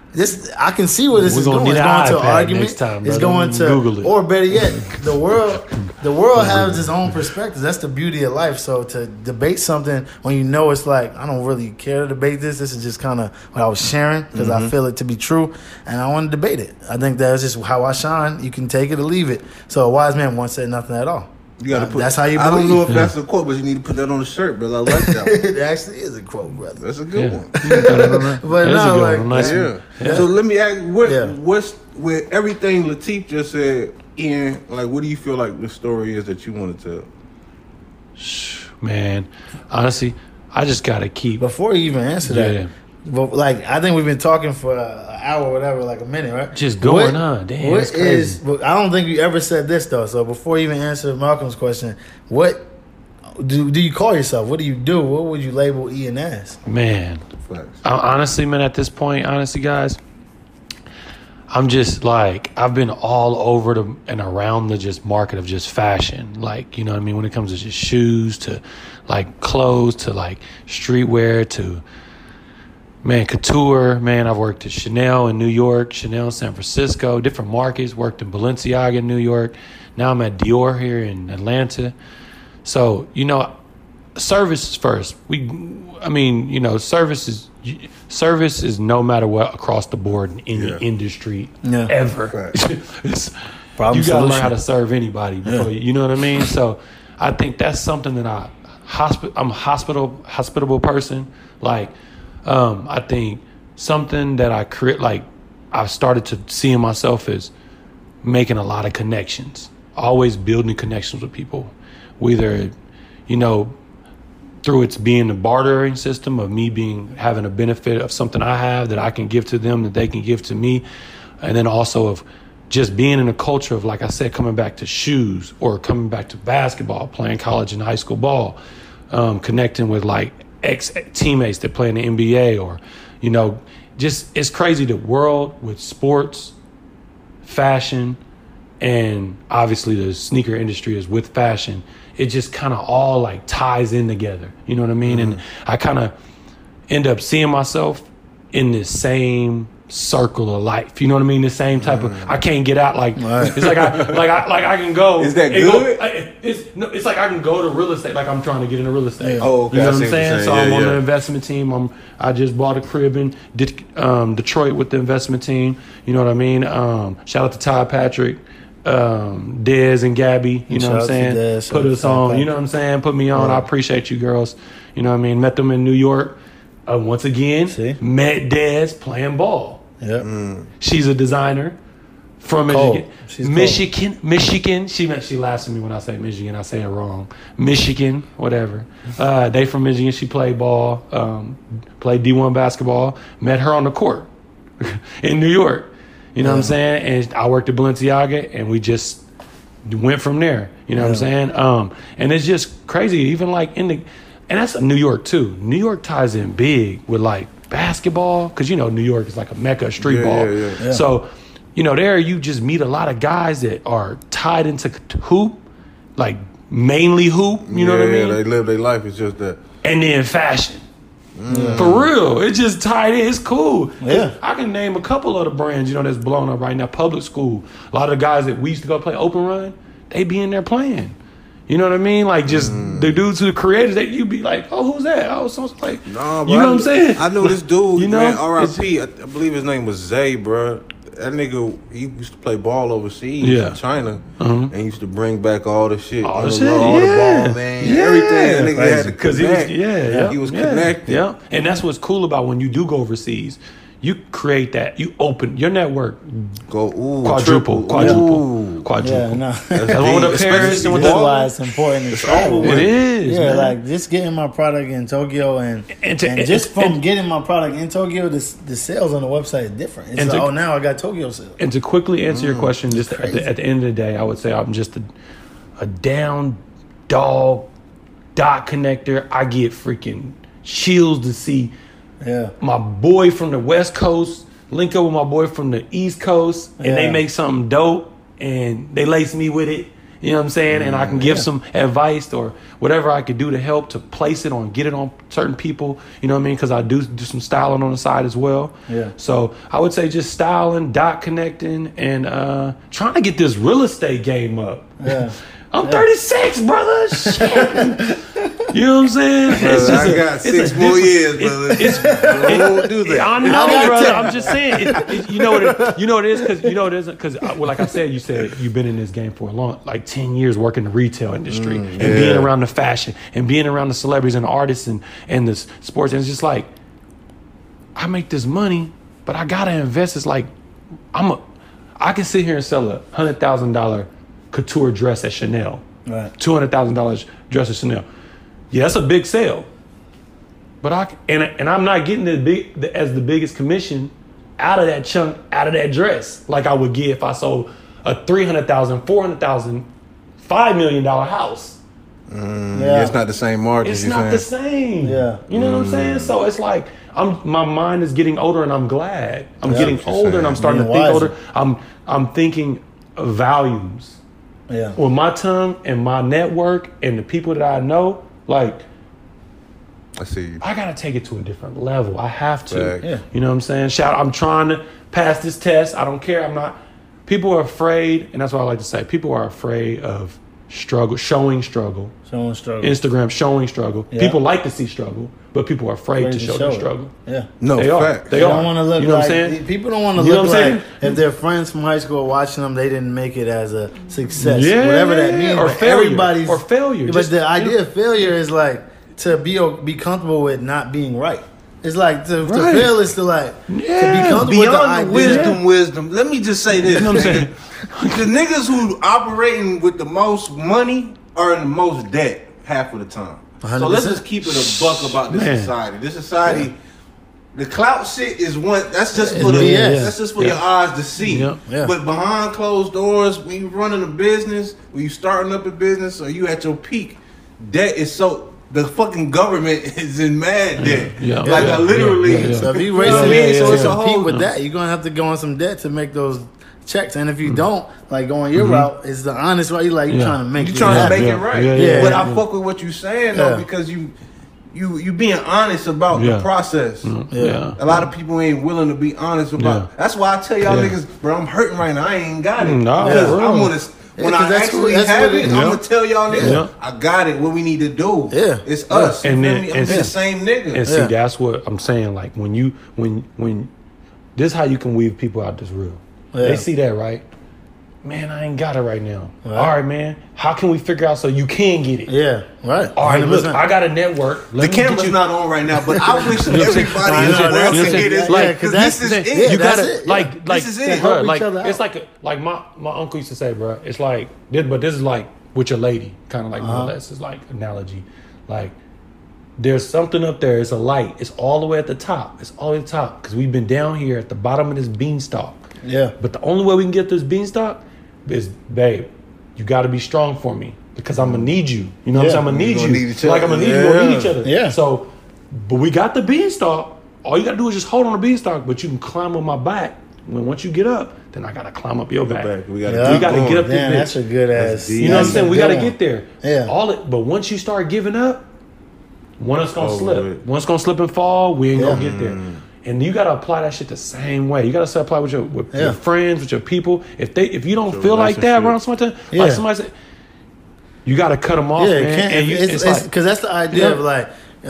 I can see where this is going. It's going to an argument. It's going to Google it. Or better yet, the world has its own perspective. That's the beauty of life. So to debate something when you know it's like, I don't really care to debate this. This is just kind of what I was sharing because I feel it to be true, and I want to debate it. I think that's just how I shine. You can take it or leave it. So a wise man once said nothing at all. You gotta put. That's how you. I don't know if that's a quote, but you need to put that on the shirt, brother. I like that one. It actually is a quote, brother. That's a good one. But no, like, nice. So let me ask, what's with everything Lateef just said, Ian? Like, what do you feel like the story is that you want to tell? Man, honestly, I just gotta keep. Before you even answer that, but like I think we've been talking for an hour or whatever, like a minute, right? Just going on. Damn, that's crazy. I don't think you ever said this though. So before you even answer Malcolm's question, what do you call yourself? What do you do? What would you label Ian as? Man, honestly, man, at this point, guys, I'm just like, I've been all over and around the just market of just fashion. Like, you know what I mean? When it comes to just shoes to like clothes to like streetwear to, man, couture. Man, I've worked at Chanel in New York, Chanel in San Francisco, different markets, worked in Balenciaga in New York. Now I'm at Dior here in Atlanta. So, you know, service is first. Service is no matter what across the board in any industry ever. You got to learn how to serve anybody before you know what I mean? So I think that's something that I'm a hospitable person. Like, I think something that I create, like I've started to see in myself is making a lot of connections, always building connections with people, whether, you know, through its being the bartering system of me having a benefit of something I have that I can give to them that they can give to me. And then also of just being in a culture of, like I said, coming back to shoes or coming back to basketball, playing college and high school ball, connecting with like ex-teammates that play in the NBA or, you know, just it's crazy the world with sports, fashion, and obviously the sneaker industry is with fashion. It just kind of all like ties in together. You know what I mean? And I kind of end up seeing myself in this same circle of life. You know what I mean? The same type of, I can't get out. Like, it's like I can go. Is that good? It's like I can go to real estate. Like I'm trying to get into real estate. Oh, okay. You know what I'm saying? So I'm on the investment team. I just bought a crib in Detroit with the investment team. You know what I mean? Shout out to Todd Patrick. Dez and Gabby, you know Shout what I'm out to saying? Dez, Put us on, you know what I'm saying? Put me on. I appreciate you girls. You know what I mean? Met them in New York. Once again, See? met Dez playing ball. Yep. She's a designer from Cold. Michigan. She's Michigan. She laughs at me when I say Michigan. I say it wrong. Michigan, whatever. They from Michigan. She played ball, played D1 basketball. Met her on the court in New York. You know what I'm saying? And I worked at Balenciaga, and we just went from there. You know what I'm saying? And it's just crazy. Even like and that's New York too. New York ties in big with like basketball because you know New York is like a mecca of street ball. Yeah. So, you know, there you just meet a lot of guys that are tied into hoop, like mainly hoop. You know what I mean? They live their life. It's just that. And then fashion. For real, it just tied in. It's cool. Yeah. I can name a couple of the brands, you know, that's blowing up right now. Public school. A lot of the guys that we used to go play open run, they be in there playing. You know what I mean? Like just the dudes who the creators that you be like, oh, who's that? Oh, someone's like, Nah, you know what I'm saying? I know this dude, You know, man, R.I.P. I believe his name was Zay, bro. That nigga, he used to play ball overseas in China, and he used to bring back all the shit, All all the the shit, all the yeah. ball, man, Yeah. everything. That nigga had to Because he was, he was connected. Yeah, and that's what's cool about when you do go overseas. You create that. You open your network. Go Quadruple. Yeah, no. That's one of the Paris and with That's the. why it's important to travel. It is. Yeah, man. like just getting my product in Tokyo and just from getting my product in Tokyo, the sales on the website is different. It's And like, to- oh, now I got Tokyo sales. And to quickly answer your question, just at the end of the day, I would say I'm just a down dog dot connector. I get freaking chills to see Yeah. my boy from the West Coast link up with my boy from the East Coast, and they make something dope, and they lace me with it. You know what I'm saying? And I can give some advice or whatever I could do to help to place it on, get it on certain people. You know what I mean? Because I do some styling on the side as well. Yeah. So I would say just styling, dot connecting, and trying to get this real estate game up. Yeah. I'm 36, brother. Shit. You know what I'm saying? I got 6 more years, brother. Don't do that. I know, brother. I'm just saying. You know what it is because well, like I said, you said you've been in this game for a long, like 10 years, working the retail industry and being around the fashion and being around the celebrities and the artists and the sports. And it's just like I make this money, but I gotta invest. It's like I can sit here and sell a $100,000 couture dress at Chanel, Right. $200,000 dress at Chanel. Yeah, that's a big sale. But I'm not getting as the biggest commission out of that chunk, out of that dress, like I would get if I sold a $300,000, $400,000, $5 million house. Yeah. It's not the same margin. It's not the same. Yeah. You know what I'm saying? So it's like my mind is getting older, and I'm glad. I'm getting what you're older, and I'm starting to Being think wiser. older. I'm thinking of values. Yeah. With my tongue and my network and the people that I know, like I see you. I gotta take it to a different level. I have to. Facts. Yeah. You know what I'm saying? I'm trying to pass this test. I don't care. I'm not. People are afraid, and that's what I like to say. People are afraid of struggle, showing struggle. Someone struggle. Instagram showing struggle. Yeah. People like to see struggle, but people are afraid to Afraid show their it. struggle. Yeah. No, They are. fact. They They are. don't want to look You know like what I'm saying? people don't want to You know look what I'm like saying? if their friends from high school are watching them, they didn't make it as a success, Yeah, whatever that means. or But failure, everybody's or failure. But Just, the you idea know. of failure is like to be comfortable with not being right. It's like to Right. fail is to like to be Yeah. comfortable with the Beyond the idea. wisdom. Let me just say this. You know what I'm saying? The niggas who operating with the most money are in the most debt half of the time. So 100%. let's just keep it a buck about this Man. society. This society, the clout shit is one. That's just for It's the. BS. That's just for your eyes to see. Yeah. Yeah. But behind closed doors, when you running a business, when you starting up a business, or you at your peak, debt is so. The fucking government is in mad debt. Yeah. Like Yeah. I literally. Yeah. So if you You race know what I mean? So to it's a compete whole. with that, you're gonna have to go on some debt to make those checks. And if you don't, like going your route, it's the honest route. You're like you're Yeah. trying to make You it trying to happen. make Yeah. it right. Yeah, yeah, But yeah. I fuck with what you saying though Yeah. because you being honest about Yeah. the process. Yeah. A lot of people ain't willing to be honest about. Yeah. That's why I tell y'all Yeah. niggas, bro, I'm hurting right now. I ain't got it. No, Because for real. I'm gonna when 'cause I that's actually what have it it, is. I'm Yeah. gonna tell y'all niggas, Yeah. I got it. What we need to do. Yeah. It's us. And You feel then- me? I'm and- the same nigga. And see, Yeah. that's what I'm saying. Like when this is how you can weave people out this real. Yeah. They see that, right? man, I ain't got it right now. All right, man. How can we figure out so you can get it? Yeah, right. All right, look, 100%. I got a network. The camera's not on right now, but I wish everybody in the world could hear this. Like, Because that's this is the it. thing. You that's gotta it, like This is it. bro, Help like each other it's out. like my uncle used to say, bro. It's like this, but this is like with your lady, kind of like more or less. It's like analogy, like there's something up there. It's a light. It's all the way at the top. It's all the way at the top because we've been down here at the bottom of this beanstalk. Yeah. But the only way we can get this beanstalk is, babe, you got to be strong for me because I'm gonna need you. You know what I'm saying? I'm gonna need gonna you. need each Like I'm other. gonna need you. We're gonna need each other. Yeah. So, but we got the beanstalk. All you gotta do is just hold on the beanstalk, but you can climb on my back. When once you get up, then I gotta climb up your back. We gotta Yeah. We gotta get up Damn, this that's bitch. a good ass. deep. You know what I'm that's saying? a We good gotta one. get there. Yeah. But once you start giving up, one is gonna Over slip. with. One's gonna slip and fall. We ain't Yeah. gonna get there. And you gotta apply that shit the same way. You gotta apply with your your friends, with your people. If you don't feel like that relationship. around somebody, Yeah. like somebody said, you gotta cut them off, Yeah, man. can't, And you, it's like, because that's the idea Yeah. of like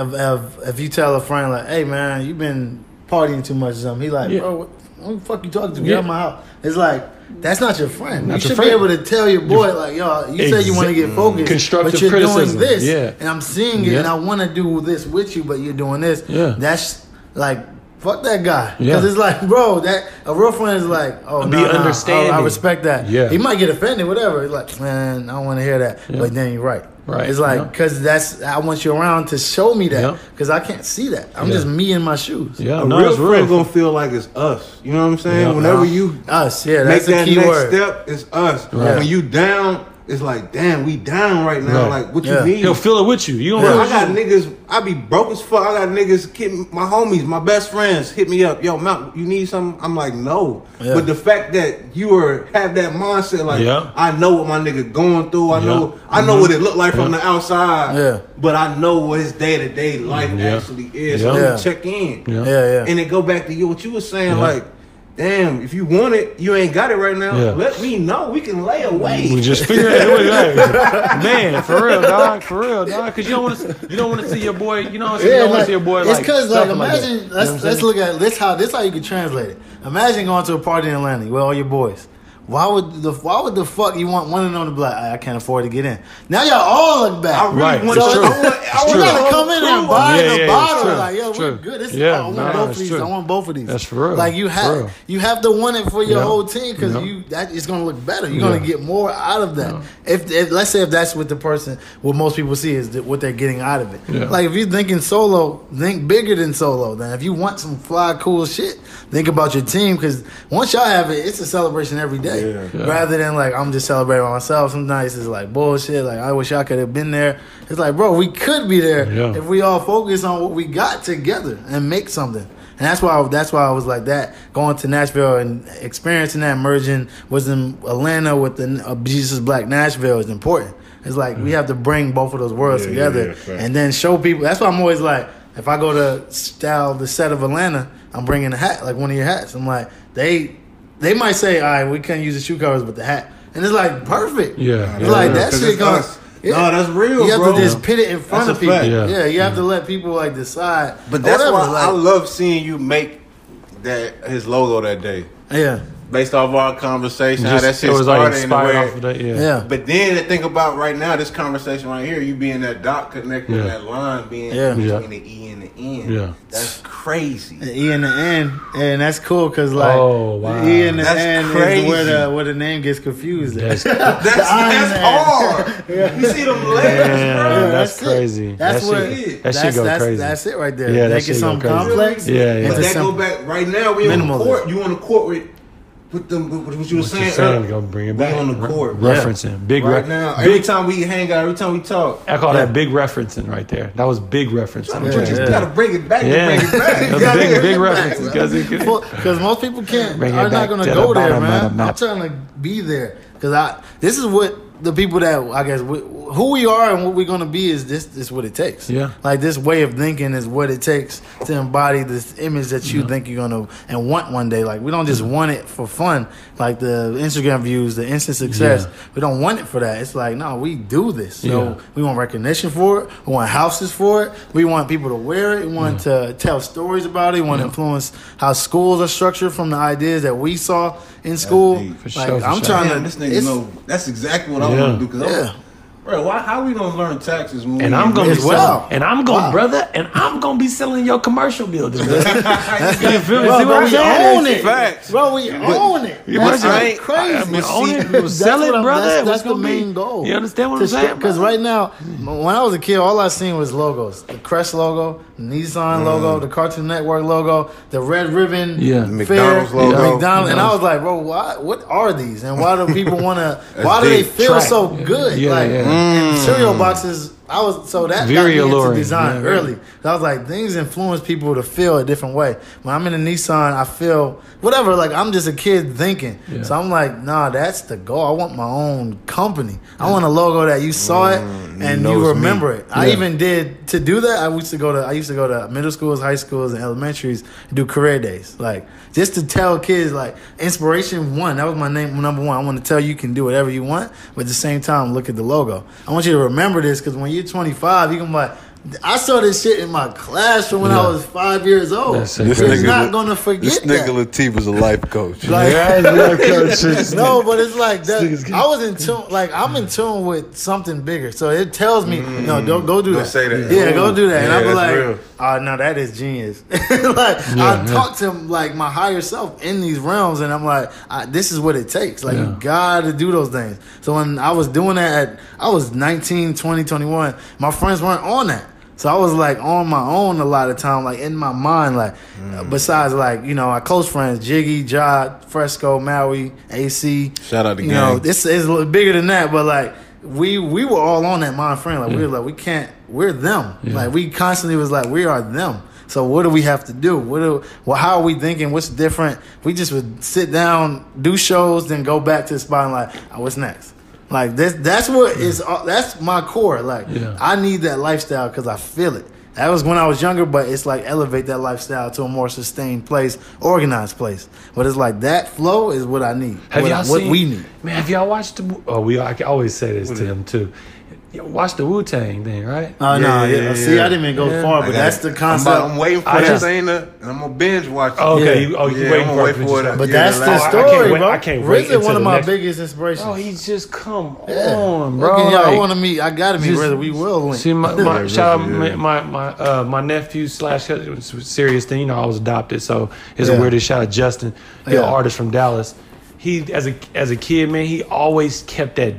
of if you tell a friend like, hey man, you've been partying too much or something. He like, Yeah. bro, what the fuck you talking to? Get Yeah. out of my house. It's like that's not your friend. Not you your should be able friend. to tell your boy like, yo, you say you want to get focused, Constructive but you're criticism. doing this, Yeah. and I'm seeing it, Yeah. and I want to do this with you, but you're doing this. Yeah. That's like. Fuck that guy, Yeah. because it's like, bro, that a real friend is like, oh, Be no, understanding. I respect that. Yeah. He might get offended, whatever. He's like, man, I don't want to hear that. Yeah. But then you're right. Right. It's like Yeah. because I want you around to show me Yeah. that because I can't see that. I'm Yeah. just me in my shoes. yeah, A no, real it's friend real. gonna feel like it's us. You know what I'm saying? Yeah. Whenever you Us, yeah, make that's the that key next word. step, it's us. Right. When you down, it's like, damn, we down right now. Right. Like, what Yeah. you need? He'll feel it with you. You don't Bro, feel I it got with niggas. I be broke as fuck. I got niggas. My homies, my best friends, hit me up. Yo, Mount, you need something? I'm like, no. Yeah. But the fact that you have that mindset, like, Yeah. I know what my nigga going through. I Yeah. know what it looked like from the outside. Yeah. But I know what his day to day life Yeah. actually is. Yeah. So Yeah. I'm check in. Yeah. Yeah. And it go back to you what you were saying, Yeah. like, damn, if you want it, you ain't got it right now. Yeah. Let me know. We can lay away. We just figure it out. Man, for real, dog. Because you don't want to see your boy. You know, you don't want to see your boy. it's Like, because like suffering that. imagine You know what I'm let's saying? look at this how you can translate it. Imagine going to a party in Atlanta with all your boys. Why would the fuck you want one of them to be like, I can't afford to get in? Now y'all all look back. I really Right, want it's to. true. I You true. gotta come in and buy Yeah, the yeah, bottle. it's true. Like, yo, It's we're true. good. This Yeah, I want nah, both it's of these. true. I want both of these. That's for real. Like you For have real. you have to want it for your Yeah. whole team because Yeah. that is gonna look better. You're Yeah. gonna get more out of that. If let's say if that's what what most people see is what they're getting out of it. Yeah. Like if you're thinking solo, think bigger than solo. Then if you want some fly cool shit, think about your team because once y'all have it, it's a celebration every day. Yeah. Yeah. Rather than like I'm just celebrating by myself. Sometimes it's like bullshit. Like I wish I could have been there. It's like, bro, we could be there Yeah. if we all focus on what we got together and make something. And that's why I was like that. Going to Nashville and experiencing that merging was in Atlanta with the Jesus Black Nashville is important. It's like we have to bring both of those worlds Yeah, together yeah, fair. and then show people. That's why I'm always like, if I go to style the set of Atlanta, I'm bringing a hat, like one of your hats. I'm like, they might say, all right, we couldn't use the shoe covers, but the hat. And it's like perfect. Yeah. It's like that 'Cause shit it's going. us. No, that's real, You have bro. to just put it in front That's of a people. fact. Yeah. Yeah, you have to let people like decide. But that's Whatever, why I like- love seeing you make his logo that day. Yeah, Based off our conversation, how that Just, shit it was like started in the inspired way. off of that. Yeah. yeah. But then to think about right now, this conversation right here, you being that dot connecting Yeah. that line being Yeah. between Yeah. the E and the N. Yeah. That's crazy. The E and the N, and that's cool because like Oh, wow. the E and the That's N crazy. is where the name gets confused. That's, That's hard. You see them legs, man, bro. that's it. crazy. That's that what shit, that shit go crazy. That's it right there. Yeah, that Making shit go something crazy. complex. Yeah, yeah. into But that go something- back right now. We on the Minimalist. court. You on the court with them. What you were What you're saying? saying, gonna bring it We back. on the court. Referencing. Big Right re- now, big, every time we hang out, every time we talk, I call that big referencing right there. That was big referencing. What you you just yeah. did. gotta bring it back. Yeah. To bring it back. You That's gotta big, bring big it back. references. Because Because most people Bring it are not back going to to go the there, bottom of the man. map. I'm trying to be there because this is what the people that I guess who we are and what we're gonna be is this. This is what it takes. Yeah. Like this way of thinking is what it takes to embody this image that you think you're gonna and want one day. Like we don't just want it for fun, like the Instagram views, the instant success. Yeah. We don't want it for that. It's like no, we do this. So Yeah. we want recognition for it. We want houses for it. We want people to wear it. We want to tell stories about it. We want to influence how schools are structured from the ideas that we saw in school. deep. For Like sure, for I'm sure. trying Damn, to. this nigga it's- know. That's exactly what I Yeah. want to do. Cause Yeah. bro, how we gonna learn taxes when And we I'm gonna be It's selling, wild. and I'm gonna, Wow. brother, and I'm gonna be selling your commercial building. You feel me? Bro, See what bro, I'm we saying? own it. Facts. Bro, we own it. That's I like crazy. I mean, own it, That's sell what it, I'm- brother. That's What's the gonna be- main goal. You understand what I'm saying, Because brother? right now, when I was a kid, all I seen was logos: the Crest logo, the Nissan logo, the Cartoon Network logo, the Red Ribbon, Yeah. McDonald's fair, logo. McDonald's, and I was like, bro, what are these? And why do people want to? Why do they deep. feel Track. so good? Yeah, like yeah. and cereal boxes. That got Very me into alluring. design Yeah, early. I was like, things influence people to feel a different way. When I'm in a Nissan, I feel whatever. Like I'm just a kid thinking. Yeah. So I'm like, nah, that's the goal. I want my own company. I want a logo that you saw it and know you it's remember me. it. I even did to do that. I used to go to middle schools, high schools, and elementaries and do career days. Like just to tell kids like inspiration one. That was my number one. I want to tell you can do whatever you want, but at the same time, look at the logo. I want you to remember this because when you're 25, you can be like, I saw this shit in my classroom when I was 5 years old. That's it. This You're nigga not La- gonna forget This nigga that. Latif is a life coach. Like, Yeah, no, but it's like that. nigga's getting- I was in tune. Like I'm in tune with something bigger, so it tells me, no, don't go do Don't that. say that. Yeah, go do that. And Yeah, I be that's like, real. oh no, that is genius. Like I talk to like my higher self in these realms, and I'm like, this is what it takes. Like you gotta do those things. So when I was doing that, I was 19, 20, 21. My friends weren't on that. So I was like on my own a lot of time, like in my mind, like besides like, you know, our close friends, Jiggy, Jod, Fresco, Maui, AC. Shout out to You gang. know, this is a little bigger than that, but like we were all on that mind frame. Like we were like, we can't, we're them. Like we constantly was like, we are them. So what do we have to do? How are we thinking? What's different? We just would sit down, do shows, then go back to the spot and like, what's next? Like that's what is. That's my core. Like I need that lifestyle because I feel it. That was when I was younger, but it's like elevate that lifestyle to a more sustained place, organized place. But it's like that flow is what I need. Have y'all what seen, we need? Man, have y'all watched the? I can always say this to him too. You watch the Wu-Tang thing, right? Oh no! yeah, Yeah. yeah, See, yeah. I didn't even go Yeah. far, I but got that's it. the concept. I'm waiting for I that just- thing, and I'm gonna binge watch it. Oh, okay. Yeah. You Yeah, waiting I'm for waiting it. for it. But Yeah, that's the the last- I can't story, wait- bro. I can't wait Riz is until one of the my next- biggest inspirations. Oh, he's just come Yeah. on, bro. Looking, y'all, I Like, want to meet. I gotta meet just- Riz. We will link. See, my shout out yeah. my nephew / serious thing. You know, I was adopted, so it's Yeah. a weirdest shout out Justin, he's an Yeah. artist from Dallas. He as a kid, man, he always kept that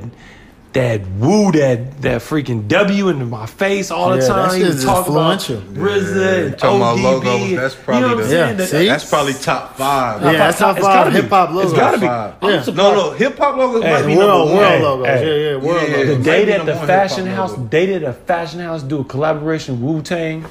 woo, that freaking W in my face all the Yeah, time. that He shit would is talk about influential. RZA and Talking about ODB. logos, that's probably you know what I'm the- saying? Yeah, That- see? That's probably top 5. Yeah, that's top It's 5 gotta be. hip hop logos. It's gotta be. Five. I'm Yeah. surprised. No, hip hop logos Hey, might be World number one. logos. Hey. Yeah, world Yeah. logos. The Might day be that number the one fashion hip-hop house, logo. do a collaboration Wu Tang.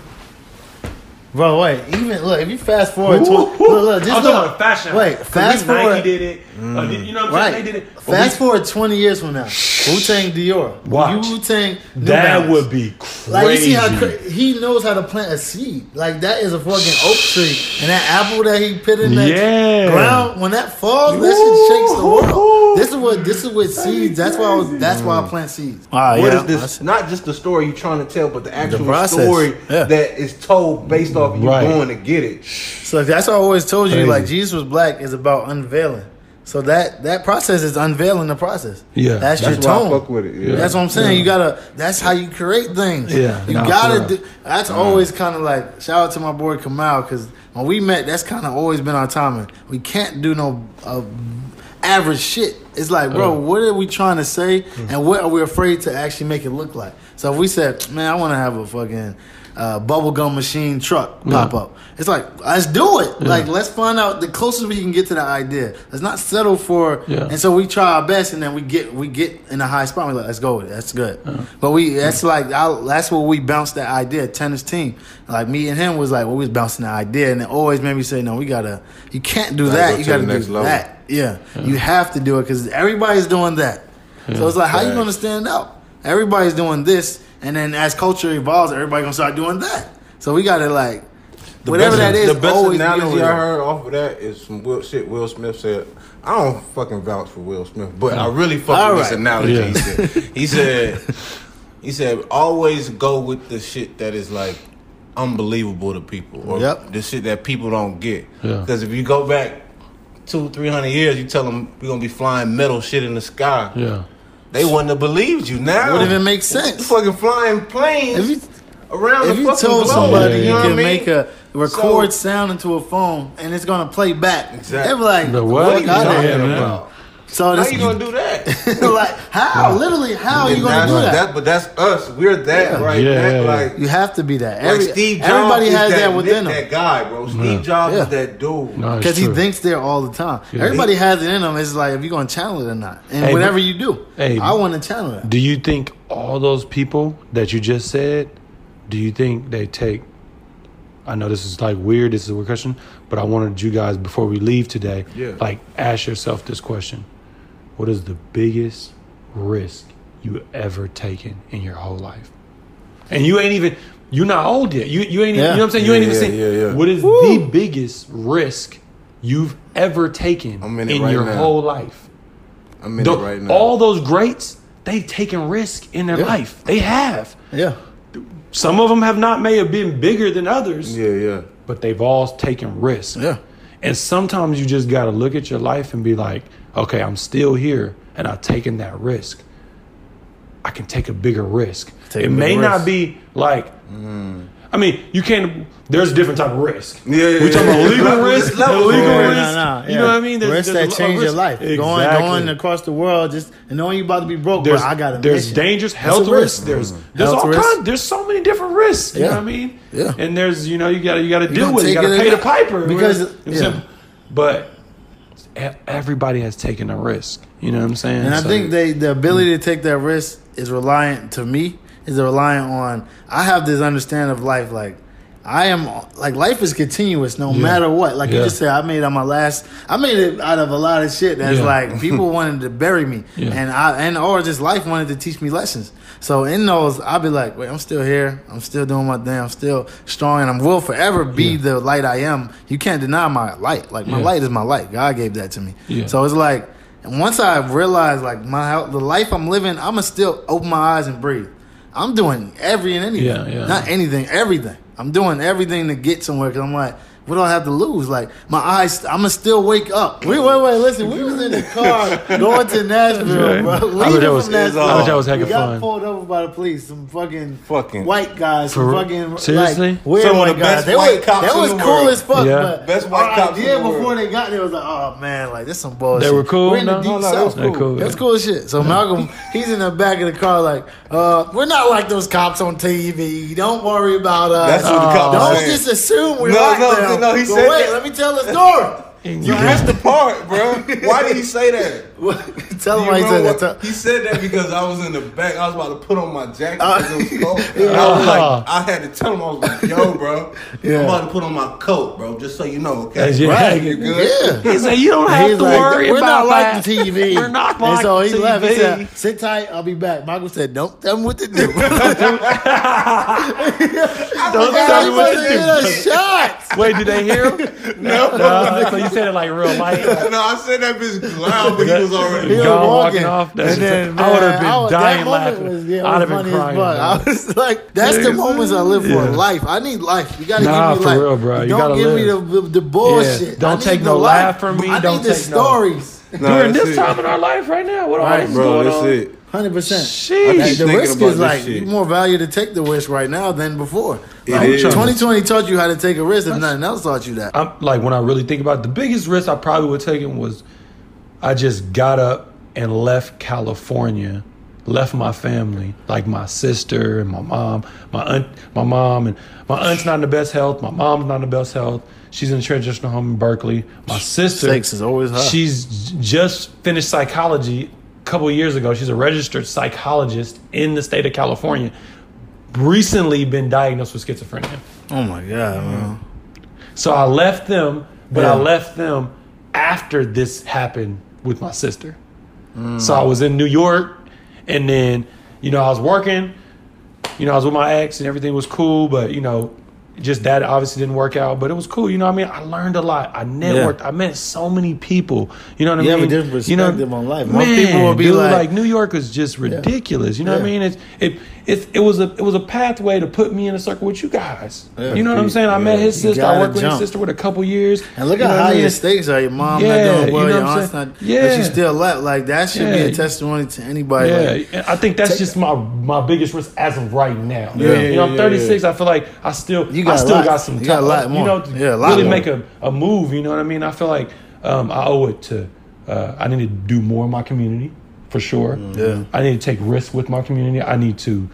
Bro, wait. Even look, if you fast forward, Woo, look, woo. look. Just I'm look. talking about fashion. Wait, Cause fast Nike forward. did it. You know what I'm saying? Right. They did it. But Fast forward 20 years from now. Wu-Tang Dior. Watch. Wu-Tang New that Balance. would be crazy. Like you see how he knows how to plant a seed. Like that is a fucking oak tree, and that apple that he put in that Yeah. ground when that falls, that shit shakes the world. This is what seeds. That's why I plant seeds. What is this? Not just the story you're trying to tell, but the actual process. story Yeah. that is told based off you Right. going to get it. So that's why I always told you. Crazy. Like Jesus was black is about unveiling. So that process is unveiling the process. Yeah. that's your That's why I tone. fuck with it. Yeah. That's what I'm saying. You gotta. That's how you create things. Yeah. you Nah, gotta for do. That's always kind of like shout out to my boy Kamal because when we met, that's kind of always been our timing. We can't do no average shit. It's like, bro, what are we trying to say, and what are we afraid to actually make it look like? So if we said, man, I want to have a fucking bubblegum machine truck pop up. It's like, let's do it. Like, let's find out the closest we can get to the idea. Let's not settle for. Yeah. And so we try our best, and then we get in a high spot. We're like, let's go with it. That's good. But that's like that's where we bounced that idea. Tennis team, like me and him was like, we was bouncing that idea, and it always made me say, no, you can't do Gotta that. go You to got to the do next level. that. Yeah, you have to do it because everybody's doing that. So it's like, how you Facts. gonna stand out? Everybody's doing this, and then as culture evolves, everybody gonna start doing that. So we gotta like, whatever that is, The best always be analogy over I there. heard off of that is some Will Smith said. I don't fucking vouch for Will Smith, but I really fuck All with this right. analogy. Yeah. He said, always go with the shit that is like unbelievable to people, or Yep. the shit that people don't get. Yeah. Because if you go back 200-300 years, you tell them we're gonna be flying metal shit in the sky. Yeah. They wouldn't have believed you. Now Wouldn't even make you sense. fucking flying planes If you around if the you fucking told globe. somebody you you know what I can mean? make a record So- sound into a phone and it's gonna play back, Exactly. they be like, The what what? are you talking Yeah, man. about? So How this, you gonna do that? like, how? Literally, how are you And gonna do that? But that's us. We're that Yeah. right Yeah. now. Like, You have to be that. like Every, Steve Jobs everybody is has that within that them. guy, bro. Steve Jobs Yeah. is that dude. No, it's Because he true. thinks they're all the time. Yeah. Everybody has it in them. It's like if you're gonna channel it or not, and Hey, whatever but- you do, hey, I want to channel that. Do you think all those people that you just said, do you think they take, I know this is like weird, this is a weird question, but I wanted you guys, before we leave today, Yeah. like ask yourself this question. What is the biggest risk you ever taken in your whole life? And you ain't even, you're not old yet. You ain't even, you know what I'm saying? You ain't even saying, yeah. what is the biggest risk you've ever taken I'm in it in right your now. whole life? I'm in it right now. All those greats, they've taken risk in their Yeah. life. They have. Yeah, Some of them may have been bigger than others, yeah. but they've all taken risk. yeah. And sometimes you just got to look at your life and be like, okay, I'm still here and I've taken that risk. I can take a bigger risk. Take a It may bigger not risk. be like, I mean, you can't, there's a different type of risk. Yeah. We talking about legal risk, Levels. illegal Yeah, risk. You know what I mean? Risks there's that a change your risk. life. Exactly. Going across the world, just and knowing you about to be broke. There's, But I got a there's mission. dangerous That's health a risk. risks. There's Health all risk. kinds. There's so many different risks. You know Yeah. what I mean? Yeah. And there's you gotta deal gonna with it. You take gotta it pay in the that- piper because- You know what I'm yeah. saying? But everybody has taken a risk. You know what I'm saying? And I So- think the ability to take that risk is reliant, to me, is reliant on, I have this understanding of life, like, I am, like, life is continuous no matter what. Like you Yeah. just said, I made it out of a lot of shit that's Yeah. like, people wanted to bury me. Yeah. Or just life wanted to teach me lessons. So in those, I'll be like, wait, I'm still here. I'm still doing my thing. I'm still strong, and I will forever be the light I am. You can't deny my light. Like, my Yeah. light is my light. God gave that to me. Yeah. So it's like, and once I realized like the life I'm living, I'ma still open my eyes and breathe. I'm doing every and anything. Yeah. Not anything, everything. I'm doing everything to get somewhere because I'm like, what do I have to lose? Like, my eyes, I'ma still wake up. Wait, listen. We was in the car going to Nashville, Okay. bro. I thought Leaving that was- from Nashville. I thought that was hecka We got fun. pulled over by the police. Some fucking Fucking- white guys. Some For- fucking seriously? like weird Some of white the guys. best They white was, cops that in was the cool world. as fuck. Yeah. But Best white our cops in idea the world. before they got there was like, oh man, like this some bullshit. They were cool, We're in the no? deep No, that south. was cool. Cool. That's cool as shit. So Malcolm, he's in the back of the car like, we're not like those cops on TV. Don't worry about us. That's what the cop was Don't saying. just assume we're No, like no, them. no, he But said wait, that. let me tell the story. You missed the part, bro. Why did he say that? Tell him You why he know said what? that. He said that because I was in the back. I was about to put on my jacket Oh. because it was cold. And I was like, I had to tell him, I was like, yo, bro, Yeah. I'm about to put on my coat, bro, just so you know, okay? Yeah. Right. You good? Yeah. He said, you don't have He's to like, worry we're about not that. like the TV. We're not And like so he TV. left. He said, sit tight, I'll be back. Michael said, don't tell me what to do. Don't tell me what to do. Shots. Wait, did they hear him? No. So you said it like real light. No, I said that bitch loud, but he was already He was Gone walking walking. off. That's And then, I would have man, been dying that moment laughing. was- yeah, it I'd have was been funny as crying. fuck. I man. was like, that's the moments I live for. Yeah. Life. I need life. You gotta Nah, give me for life. real, bro. You Don't gotta give live. me the bullshit. Yeah. Don't I need take the no life. laugh from me. I Don't need the take no- stories. During that's this it. time in our life right now, what all Right, this Bro, going that's on? it. 100%. Sheesh. keep The thinking risk about is this like shit. more value to take the risk right now than before. Like, is. 2020 taught you how to take a risk if nothing else taught you that. I'm like, when I really think about it, the biggest risk I probably would have taken was I just got up and left California, left my family, like my sister and my mom, my aunt, my mom, and my aunt's not in the best health. My mom's not in the best health. She's in a transitional home in Berkeley. My sister, Stakes is always high. she's just finished psychology a couple of years ago. She's a registered psychologist in the state of California. Recently been diagnosed with schizophrenia. Oh my God, man. So I left them, but Yeah. I left them after this happened with my sister. So I was in New York, and then, you know, I was working, you know, I was with my ex and everything was cool, but, you know, just that obviously didn't work out, but it was cool. You know what I mean? I learned a lot. I networked. I met so many people. You know what I mean? You have a different perspective on life. Most Man, people will be dude, like, New York is just ridiculous. You know what I mean? It was a pathway to put me in a circle with you guys. You know what I'm saying? I met his sister. I worked with his sister for a couple years. And look at how your stakes are. Your mom not doing well. Your aunt's not. But she still left. Like that should be a testimony to anybody. Yeah, like, I think that's just my biggest risk as of right now. Yeah. You know, I'm 36. I feel like I still got some time. You got a lot more. You know, a lot really more. make a move. You know what I mean? I feel like I owe it to. I need to do more in my community for sure. Yeah. I need to take risks with my community. I need to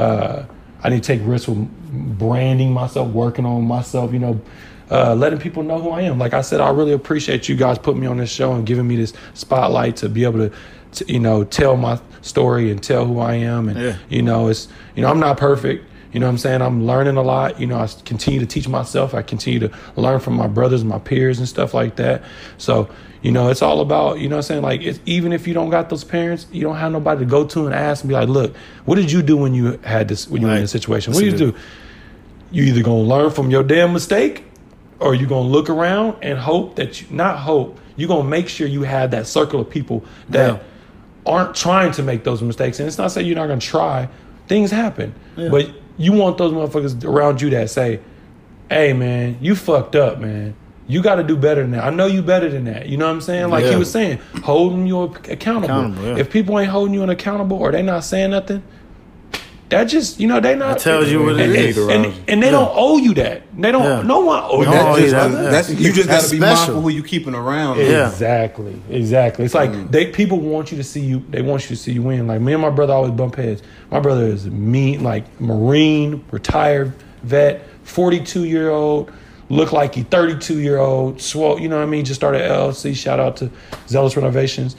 take risks with branding myself, working on myself. You know, letting people know who I am. Like I said, I really appreciate you guys putting me on this show and giving me this spotlight to be able to you know, tell my story and tell who I am. And you know, I'm not perfect. You know what I'm saying? I'm learning a lot. You know, I continue to teach myself. I continue to learn from my brothers, my peers, and stuff like that. So, you know, it's all about, you know what I'm saying? Like, even if you don't got those parents, you don't have nobody to go to and ask and be like, look, what did you do when you had this, when you were in a situation? What do you do? You either going to learn from your damn mistake, or you going to look around and hope that you're going to make sure you have that circle of people that aren't trying to make those mistakes. And it's not saying you're not going to try. Things happen. But you want those motherfuckers around you that say, hey, man, you fucked up, man. You got to do better than that. I know you better than that. You know what I'm saying? Like he was saying, holding you accountable. If people ain't holding you accountable or they not saying nothing, that just, you know, they not. It tells you what it is. And they don't owe you that. They don't, no one owes you that. You just got to be special. mindful who you keeping around. Exactly. It's like people want you to see you. They want you to see you win. Like me and my brother always bump heads. My brother is like Marine, retired vet, 42-year-old, look like he 32-year-old, swole. You know what I mean? Just started LLC. Shout out to Zealous Renovations.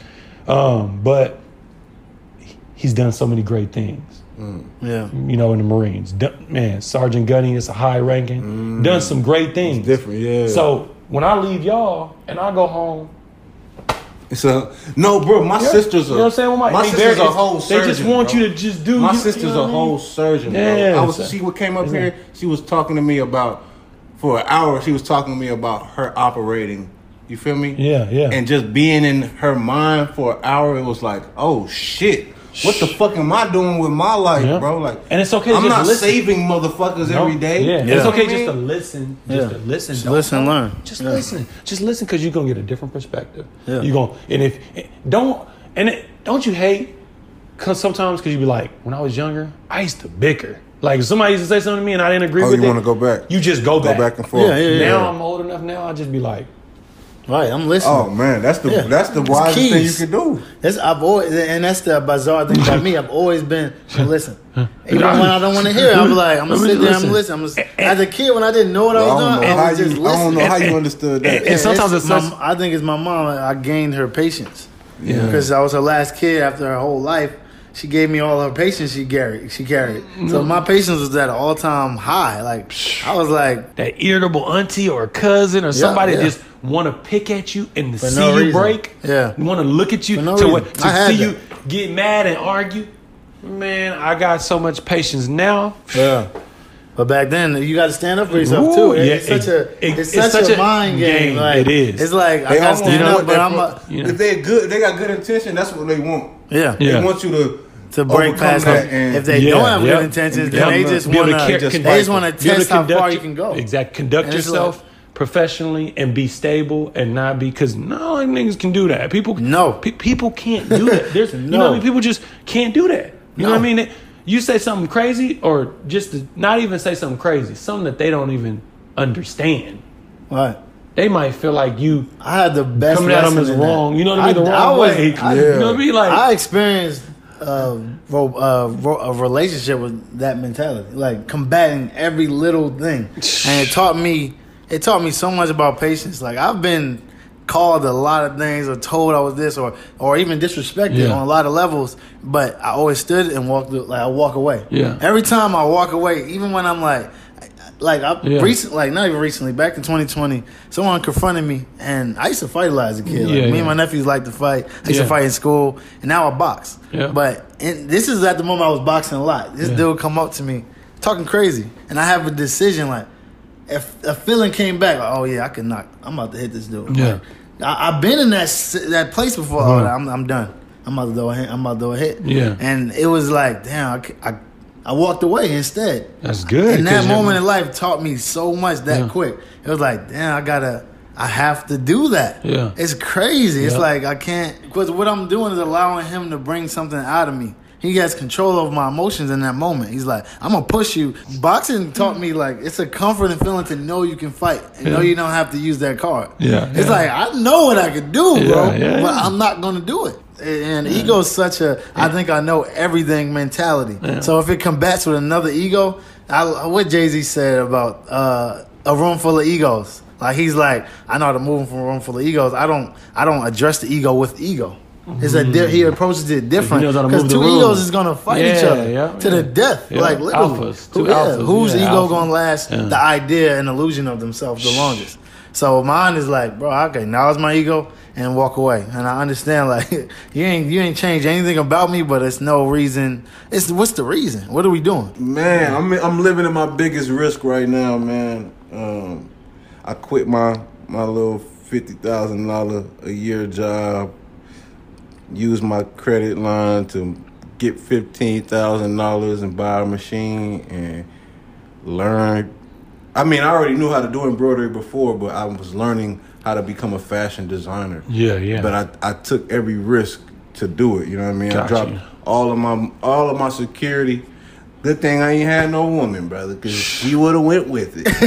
But he's done so many great things. Yeah, you know, in the Marines, man, Sergeant Gunny is a high ranking, done some great things. It's different, yeah. So when I leave y'all and I go home, no, bro. My sister's you know what I'm saying? My sister's a whole surgeon. They just want bro. you to just do. My sister's a whole surgeon. Yeah, bro. She came up here. She was talking to me about for an hour. She was talking to me about her operating. You feel me? Yeah. And just being in her mind for an hour, it was like, oh shit. What the fuck am I doing with my life, bro? Like, and it's okay. I'm not listen. saving motherfuckers every day. Yeah. It's okay just to listen. Just to listen. Just listen, learn. Just listen. Just listen, because you're gonna get a different perspective. Yeah. You gonna don't you hate? Because sometimes you be like, when I was younger, I used to bicker. Like if somebody used to say something to me and I didn't agree with it. You want to go back? You just go back. Go back and forth. Now I'm old enough. Now I just be like, right, I'm listening. Oh man, that's the wisest thing you can do. That's the bizarre thing about me. I've always been listen. Even when I don't want to hear it, I'm like, I'm gonna sit there, I'm gonna listen. As a kid, when I didn't know what I was doing, I was just listening. I don't know how you understood that. And sometimes I think it's my mom. I gained her patience because I was her last kid after her whole life. She gave me all her patience she carried. So my patience was at an all-time high. Like I was like that irritable auntie or cousin or somebody that just want to pick at you and to see you break. Yeah, want to look at you to see you get mad and argue. Man, I got so much patience now. Yeah. But back then, you got to stand up for yourself too. It's such a mind game. Like, it is. It's like I got to stand up, but if they're good, they got good intention. That's what they want. Yeah. They want you to break past that. If they don't have good intentions, then they just want to test how far you can go. Exactly. Conduct yourself professionally and be stable and not be, because no niggas can do that. People can't do that. There's you know what I mean? People just can't do that. You know what I mean? You say something crazy, or just to not even say something crazy, something that they don't even understand. Right. They might feel like you. I had the best coming at them as wrong. That. You know what I mean? The wrong way. You know what I mean? Like I experienced a relationship with that mentality, like combating every little thing, and it taught me so much about patience. Like I've been called a lot of things or told I was this or even disrespected on a lot of levels, but I always stood and walk away. Yeah. Every time I walk away, even when I'm like, like Yeah. not even recently, back in 2020, someone confronted me, and I used to fight a lot as a kid. Like, Yeah, me yeah. and my nephews liked to fight. I used Yeah. to fight in school, and now I box. Yeah. But this is at the moment I was boxing a lot. This Yeah. dude come up to me, talking crazy, and I have a decision like, if a feeling came back, like, oh yeah, I'm about to hit this dude. Yeah. Like, I've been in that place before. Right. Oh, I'm done. I'm about to throw a hit. Yeah. And it was like, damn, I walked away instead. That's good. And that 'cause moment in life taught me so much that Yeah. quick. It was like, damn, I have to do that. Yeah. It's crazy. It's Yeah. like I can't, because what I'm doing is allowing him to bring something out of me. He has control over my emotions in that moment. He's like, I'm gonna push you. Boxing taught me like it's a comforting feeling to know you can fight and know Yeah. you don't have to use that card. Yeah, It's yeah. like I know what I could do, bro, Yeah, yeah. but I'm not gonna do it. And ego is such a I think I know everything mentality. Yeah. So if it combats with another ego, what Jay-Z said about a room full of egos. Like he's like, I know how to move from a room full of egos. I don't address the ego with ego. It's he approaches it different He knows how to because move the two room. egos is gonna fight each Yeah, other yeah, to yeah. the death, Yeah. like literally. Alphas, two alphas, Whose yeah, ego alpha. gonna last Yeah. the idea and illusion of themselves the longest? So mine is like, bro, okay, now it's my ego and walk away. And I understand like you ain't changed anything about me, but it's no reason. What's the reason? What are we doing? Man, I'm living at my biggest risk right now, man. I quit my little $50,000 a year job. Use my credit line to get $15,000 and buy a machine and learn. I mean, I already knew how to do embroidery before, but I was learning how to become a fashion designer. Yeah, yeah. But I took every risk to do it. You know what I mean? I Got dropped you. all of my security. Good thing I ain't had no woman, brother, because she would have went with it.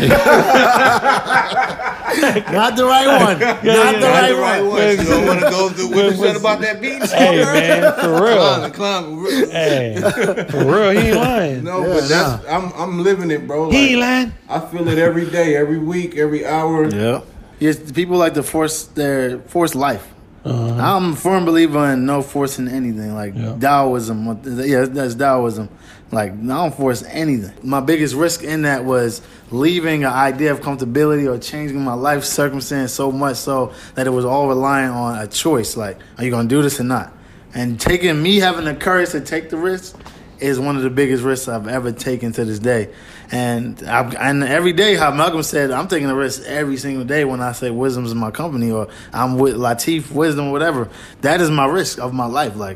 Not the right one. Not the right one. She don't want to go through what you said about that beach. Hey, man, for real. Climb. Hey, for real, he ain't lying. No, but that's I'm living it, bro. He ain't Like, lying. I feel it every day, every week, every hour. Yeah. Yes, people like to force life. I'm a firm believer in no forcing anything, like Yeah. Taoism. Yeah, that's Taoism. Like, I don't force anything. My biggest risk in that was leaving an idea of comfortability or changing my life circumstance so much so that it was all relying on a choice. Like, are you going to do this or not? And having the courage to take the risk is one of the biggest risks I've ever taken to this day. And every day, how Malcolm said, I'm taking a risk every single day when I say Wisdom's in my company or I'm with Latif Wisdom, whatever. That is my risk of my life. Like,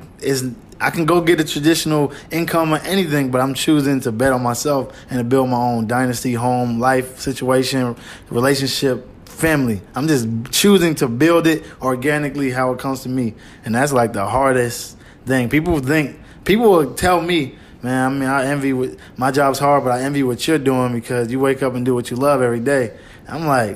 I can go get a traditional income or anything, but I'm choosing to bet on myself and to build my own dynasty, home, life, situation, relationship, family. I'm just choosing to build it organically how it comes to me. And that's like the hardest thing. People will tell me, man, I mean, I envy my job's hard, but I envy what you're doing because you wake up and do what you love every day. I'm like,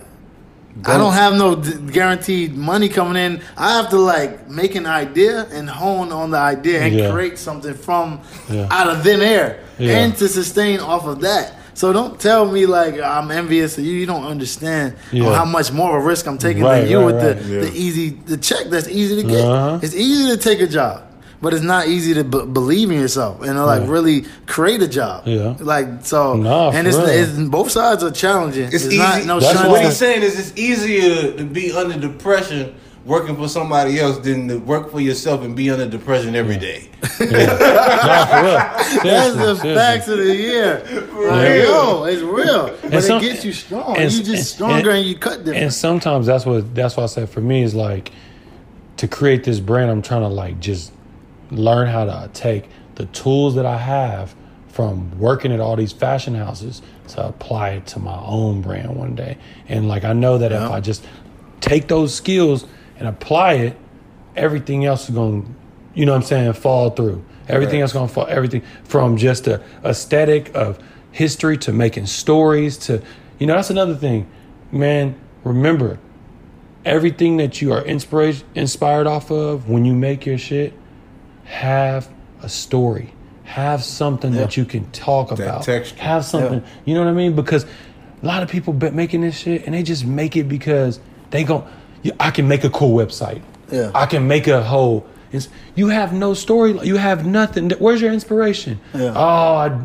I don't have no guaranteed money coming in. I have to like make an idea and hone on the idea and Yeah. create something from Yeah. out of thin air Yeah. and to sustain off of that. So don't tell me like I'm envious of you. You don't understand Yeah. how much more of a risk I'm taking Right, than you right, with right. the check that's easy to get. Uh-huh. It's easy to take a job. But it's not easy to believe in yourself and like Yeah. really create a job. Yeah. Like so, Nah, and for real. it's both sides are challenging. It's easy. not no That's shunting. What he's saying is it's easier to be under depression working for somebody else than to work for yourself and be under depression every day. Nah, for real. That's Seriously, the seriously. facts of the year. Like, real. yo, it's real. But some- it gets you strong. and- You just stronger and you cut different. And sometimes that's why I said for me is like to create this brand. I'm trying to like just learn how to take the tools that I have from working at all these fashion houses to apply it to my own brand one day. And like I know that if I just take those skills and apply it, everything else is going to, you know what I'm saying, fall through. Everything else is going to fall. Everything from just a aesthetic of history to making stories to, you know, that's another thing. Man, remember, everything that you are inspired off of when you make your shit, have a story. Have something that you can talk about. texture. Have something, you know what I mean? Because a lot of people making this shit and they just make it because they go, I can make a cool website. Yeah. I can make a you have no story. You have nothing. Where's your inspiration? Yeah. Oh,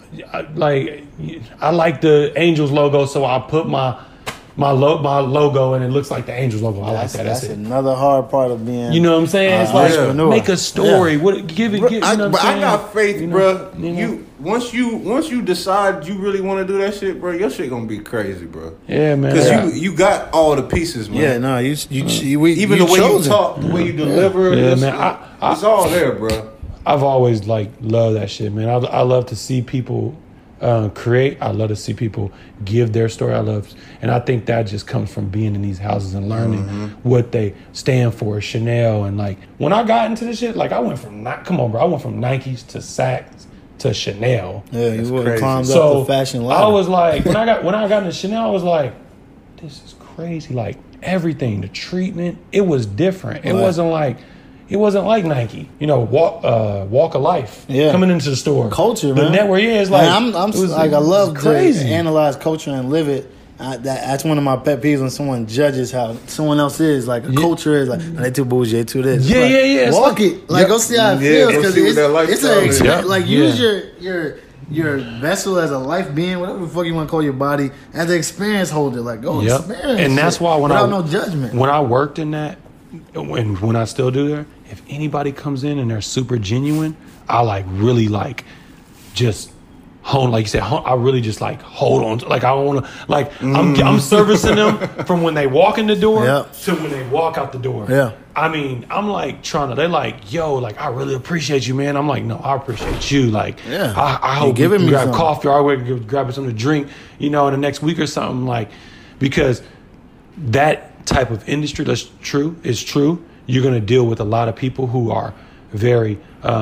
I like the Angels logo, so I put my logo and it looks like the Angels logo. I like that. That's That's it. another hard part of being. You know what I'm saying? It's like entrepreneur. make a story. Yeah. What give it? You know what I'm But I saying? got faith, You know, bro. you know? You once you decide you really want to do that shit, bro, your shit gonna be crazy, bro. Yeah, man. Because you got all the pieces, man. Yeah, no, even Even the way you talk, the way you deliver, Yeah, it's, man, it's all there, bro. I've always loved that shit, man. I love to see people create. I love to see people give their story. And I think that just comes from being in these houses and learning what they stand for. Chanel and like when I got into this shit, like I went from I went from Nikes to Saks to Chanel. Yeah, you would have crazy. climbed So up the fashion ladder. I was like, when I got into Chanel, I was like, this is crazy. Like everything, the treatment, it was different. It Right. wasn't like Nike. You know, walk of life. Yeah. Coming into the store. Culture, the man. network. Yeah, it's like Man, I love to crazy. analyze culture and live it. That's one of my pet peeves when someone judges how someone else is. Like a culture is like they too bougie, they too this. It's Yeah, like, yeah, yeah. It's Walk it, like go see how it Yeah, feels go because see what that it's lifestyle an is. experience. Yeah. Like Yeah. use your vessel as a life being, whatever the fuck you want to call your body, as an experience holder. Like go Yep. experience, And that's it why without no judgment. when I worked in that, when I still do there, if anybody comes in and they're super genuine, I really just hold, like you said, I really just hold on. Like I don't want to, I'm servicing them from when they walk in the door Yep. to when they walk out the door. Yeah. I mean, I'm they're like, yo, like I really appreciate you, man. I'm like, no, I appreciate you. Like, Yeah. I You hope giving you me grab something. coffee or I go grab something to drink, in the next week or something, because that type of industry is true. You're going to deal with a lot of people who are very,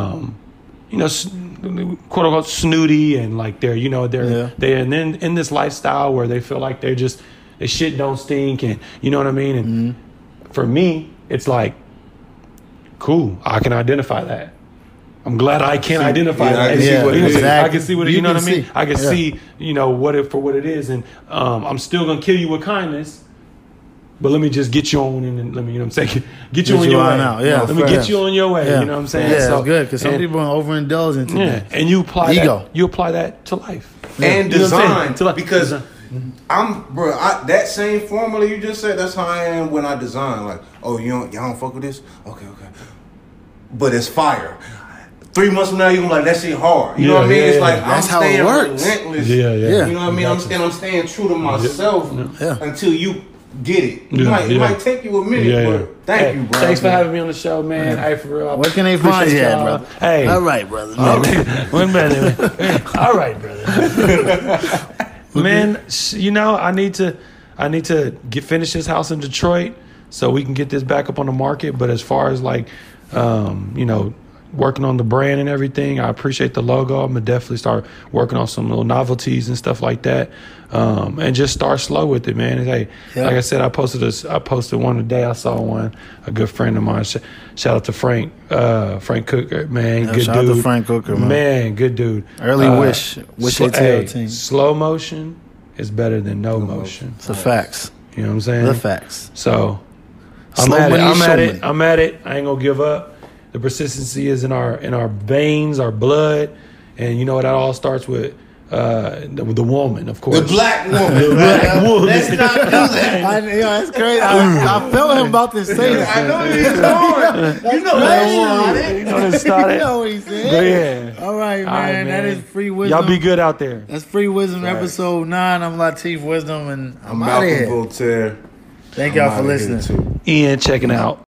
quote unquote snooty and like they're then in this lifestyle where they feel like their shit don't stink and you know what I mean. And for me, it's like, cool. I can identify that. I'm glad I can identify yeah, I that. can see what it is. I can see what it, You you know can what I mean. see. I can Yeah. see what it is, and I'm still gonna kill you with kindness. But let me just get you on and let me, get you on your way. out. Yeah, let me fair. get you on your way. Yeah. You know what I'm saying? Yeah, So, it's good because some and- people are overindulgent to yeah, that. and you apply Ego. that. You apply that to life And You know what I'm saying? design, To like- because design. that same formula you just said, that's how I am when I design. Like, oh, y'all don't fuck with this? Okay. But it's fire. 3 months from now, you're gonna be like, that shit hard. You know what I mean? It's like, That's I'm how it staying works. relentless. Yeah. Yeah. You know what I mean? I'm staying true to myself Yeah. until you get it. It Yeah. might take you a minute, Yeah. but thank you, bro. Thanks for having me on the show, man. Hey, for real. Where can they find you Appreciate at, y'all. brother? Hey. All right, brother. One minute. All right, brother. Man, I need to finish this house in Detroit so we can get this back up on the market. But as far as working on the brand and everything, I appreciate the logo. I'm gonna definitely start working on some little novelties and stuff like that, and just start slow with it, man. Hey, like I said, I posted one today. I saw one. A good friend of mine. Shout out to Frank Cooker, man. Good shout out dude. to Frank Cooker, man. Man, good dude. Early wish ATL team. Slow motion is better than no motion. It's the facts. You know what I'm saying? The facts. So I'm Slow at it. money, I'm show at it. money. I'm at it. I ain't gonna give up. The persistency is in our veins, our blood, and you know what? That all starts with the woman, of course. The black woman. Black woman. Let's not do that. That's crazy. I felt him about to say that. I know he's going. You know that. You know what it started. You know what he said. But yeah. All right, man. All right, That is free wisdom. Y'all be good out there. That's Free Wisdom episode 9. I'm Latif Wisdom, and I'm out of Malcolm here. Voltaire. Thank y'all I'm for outta here, listening. too. Ian checking out.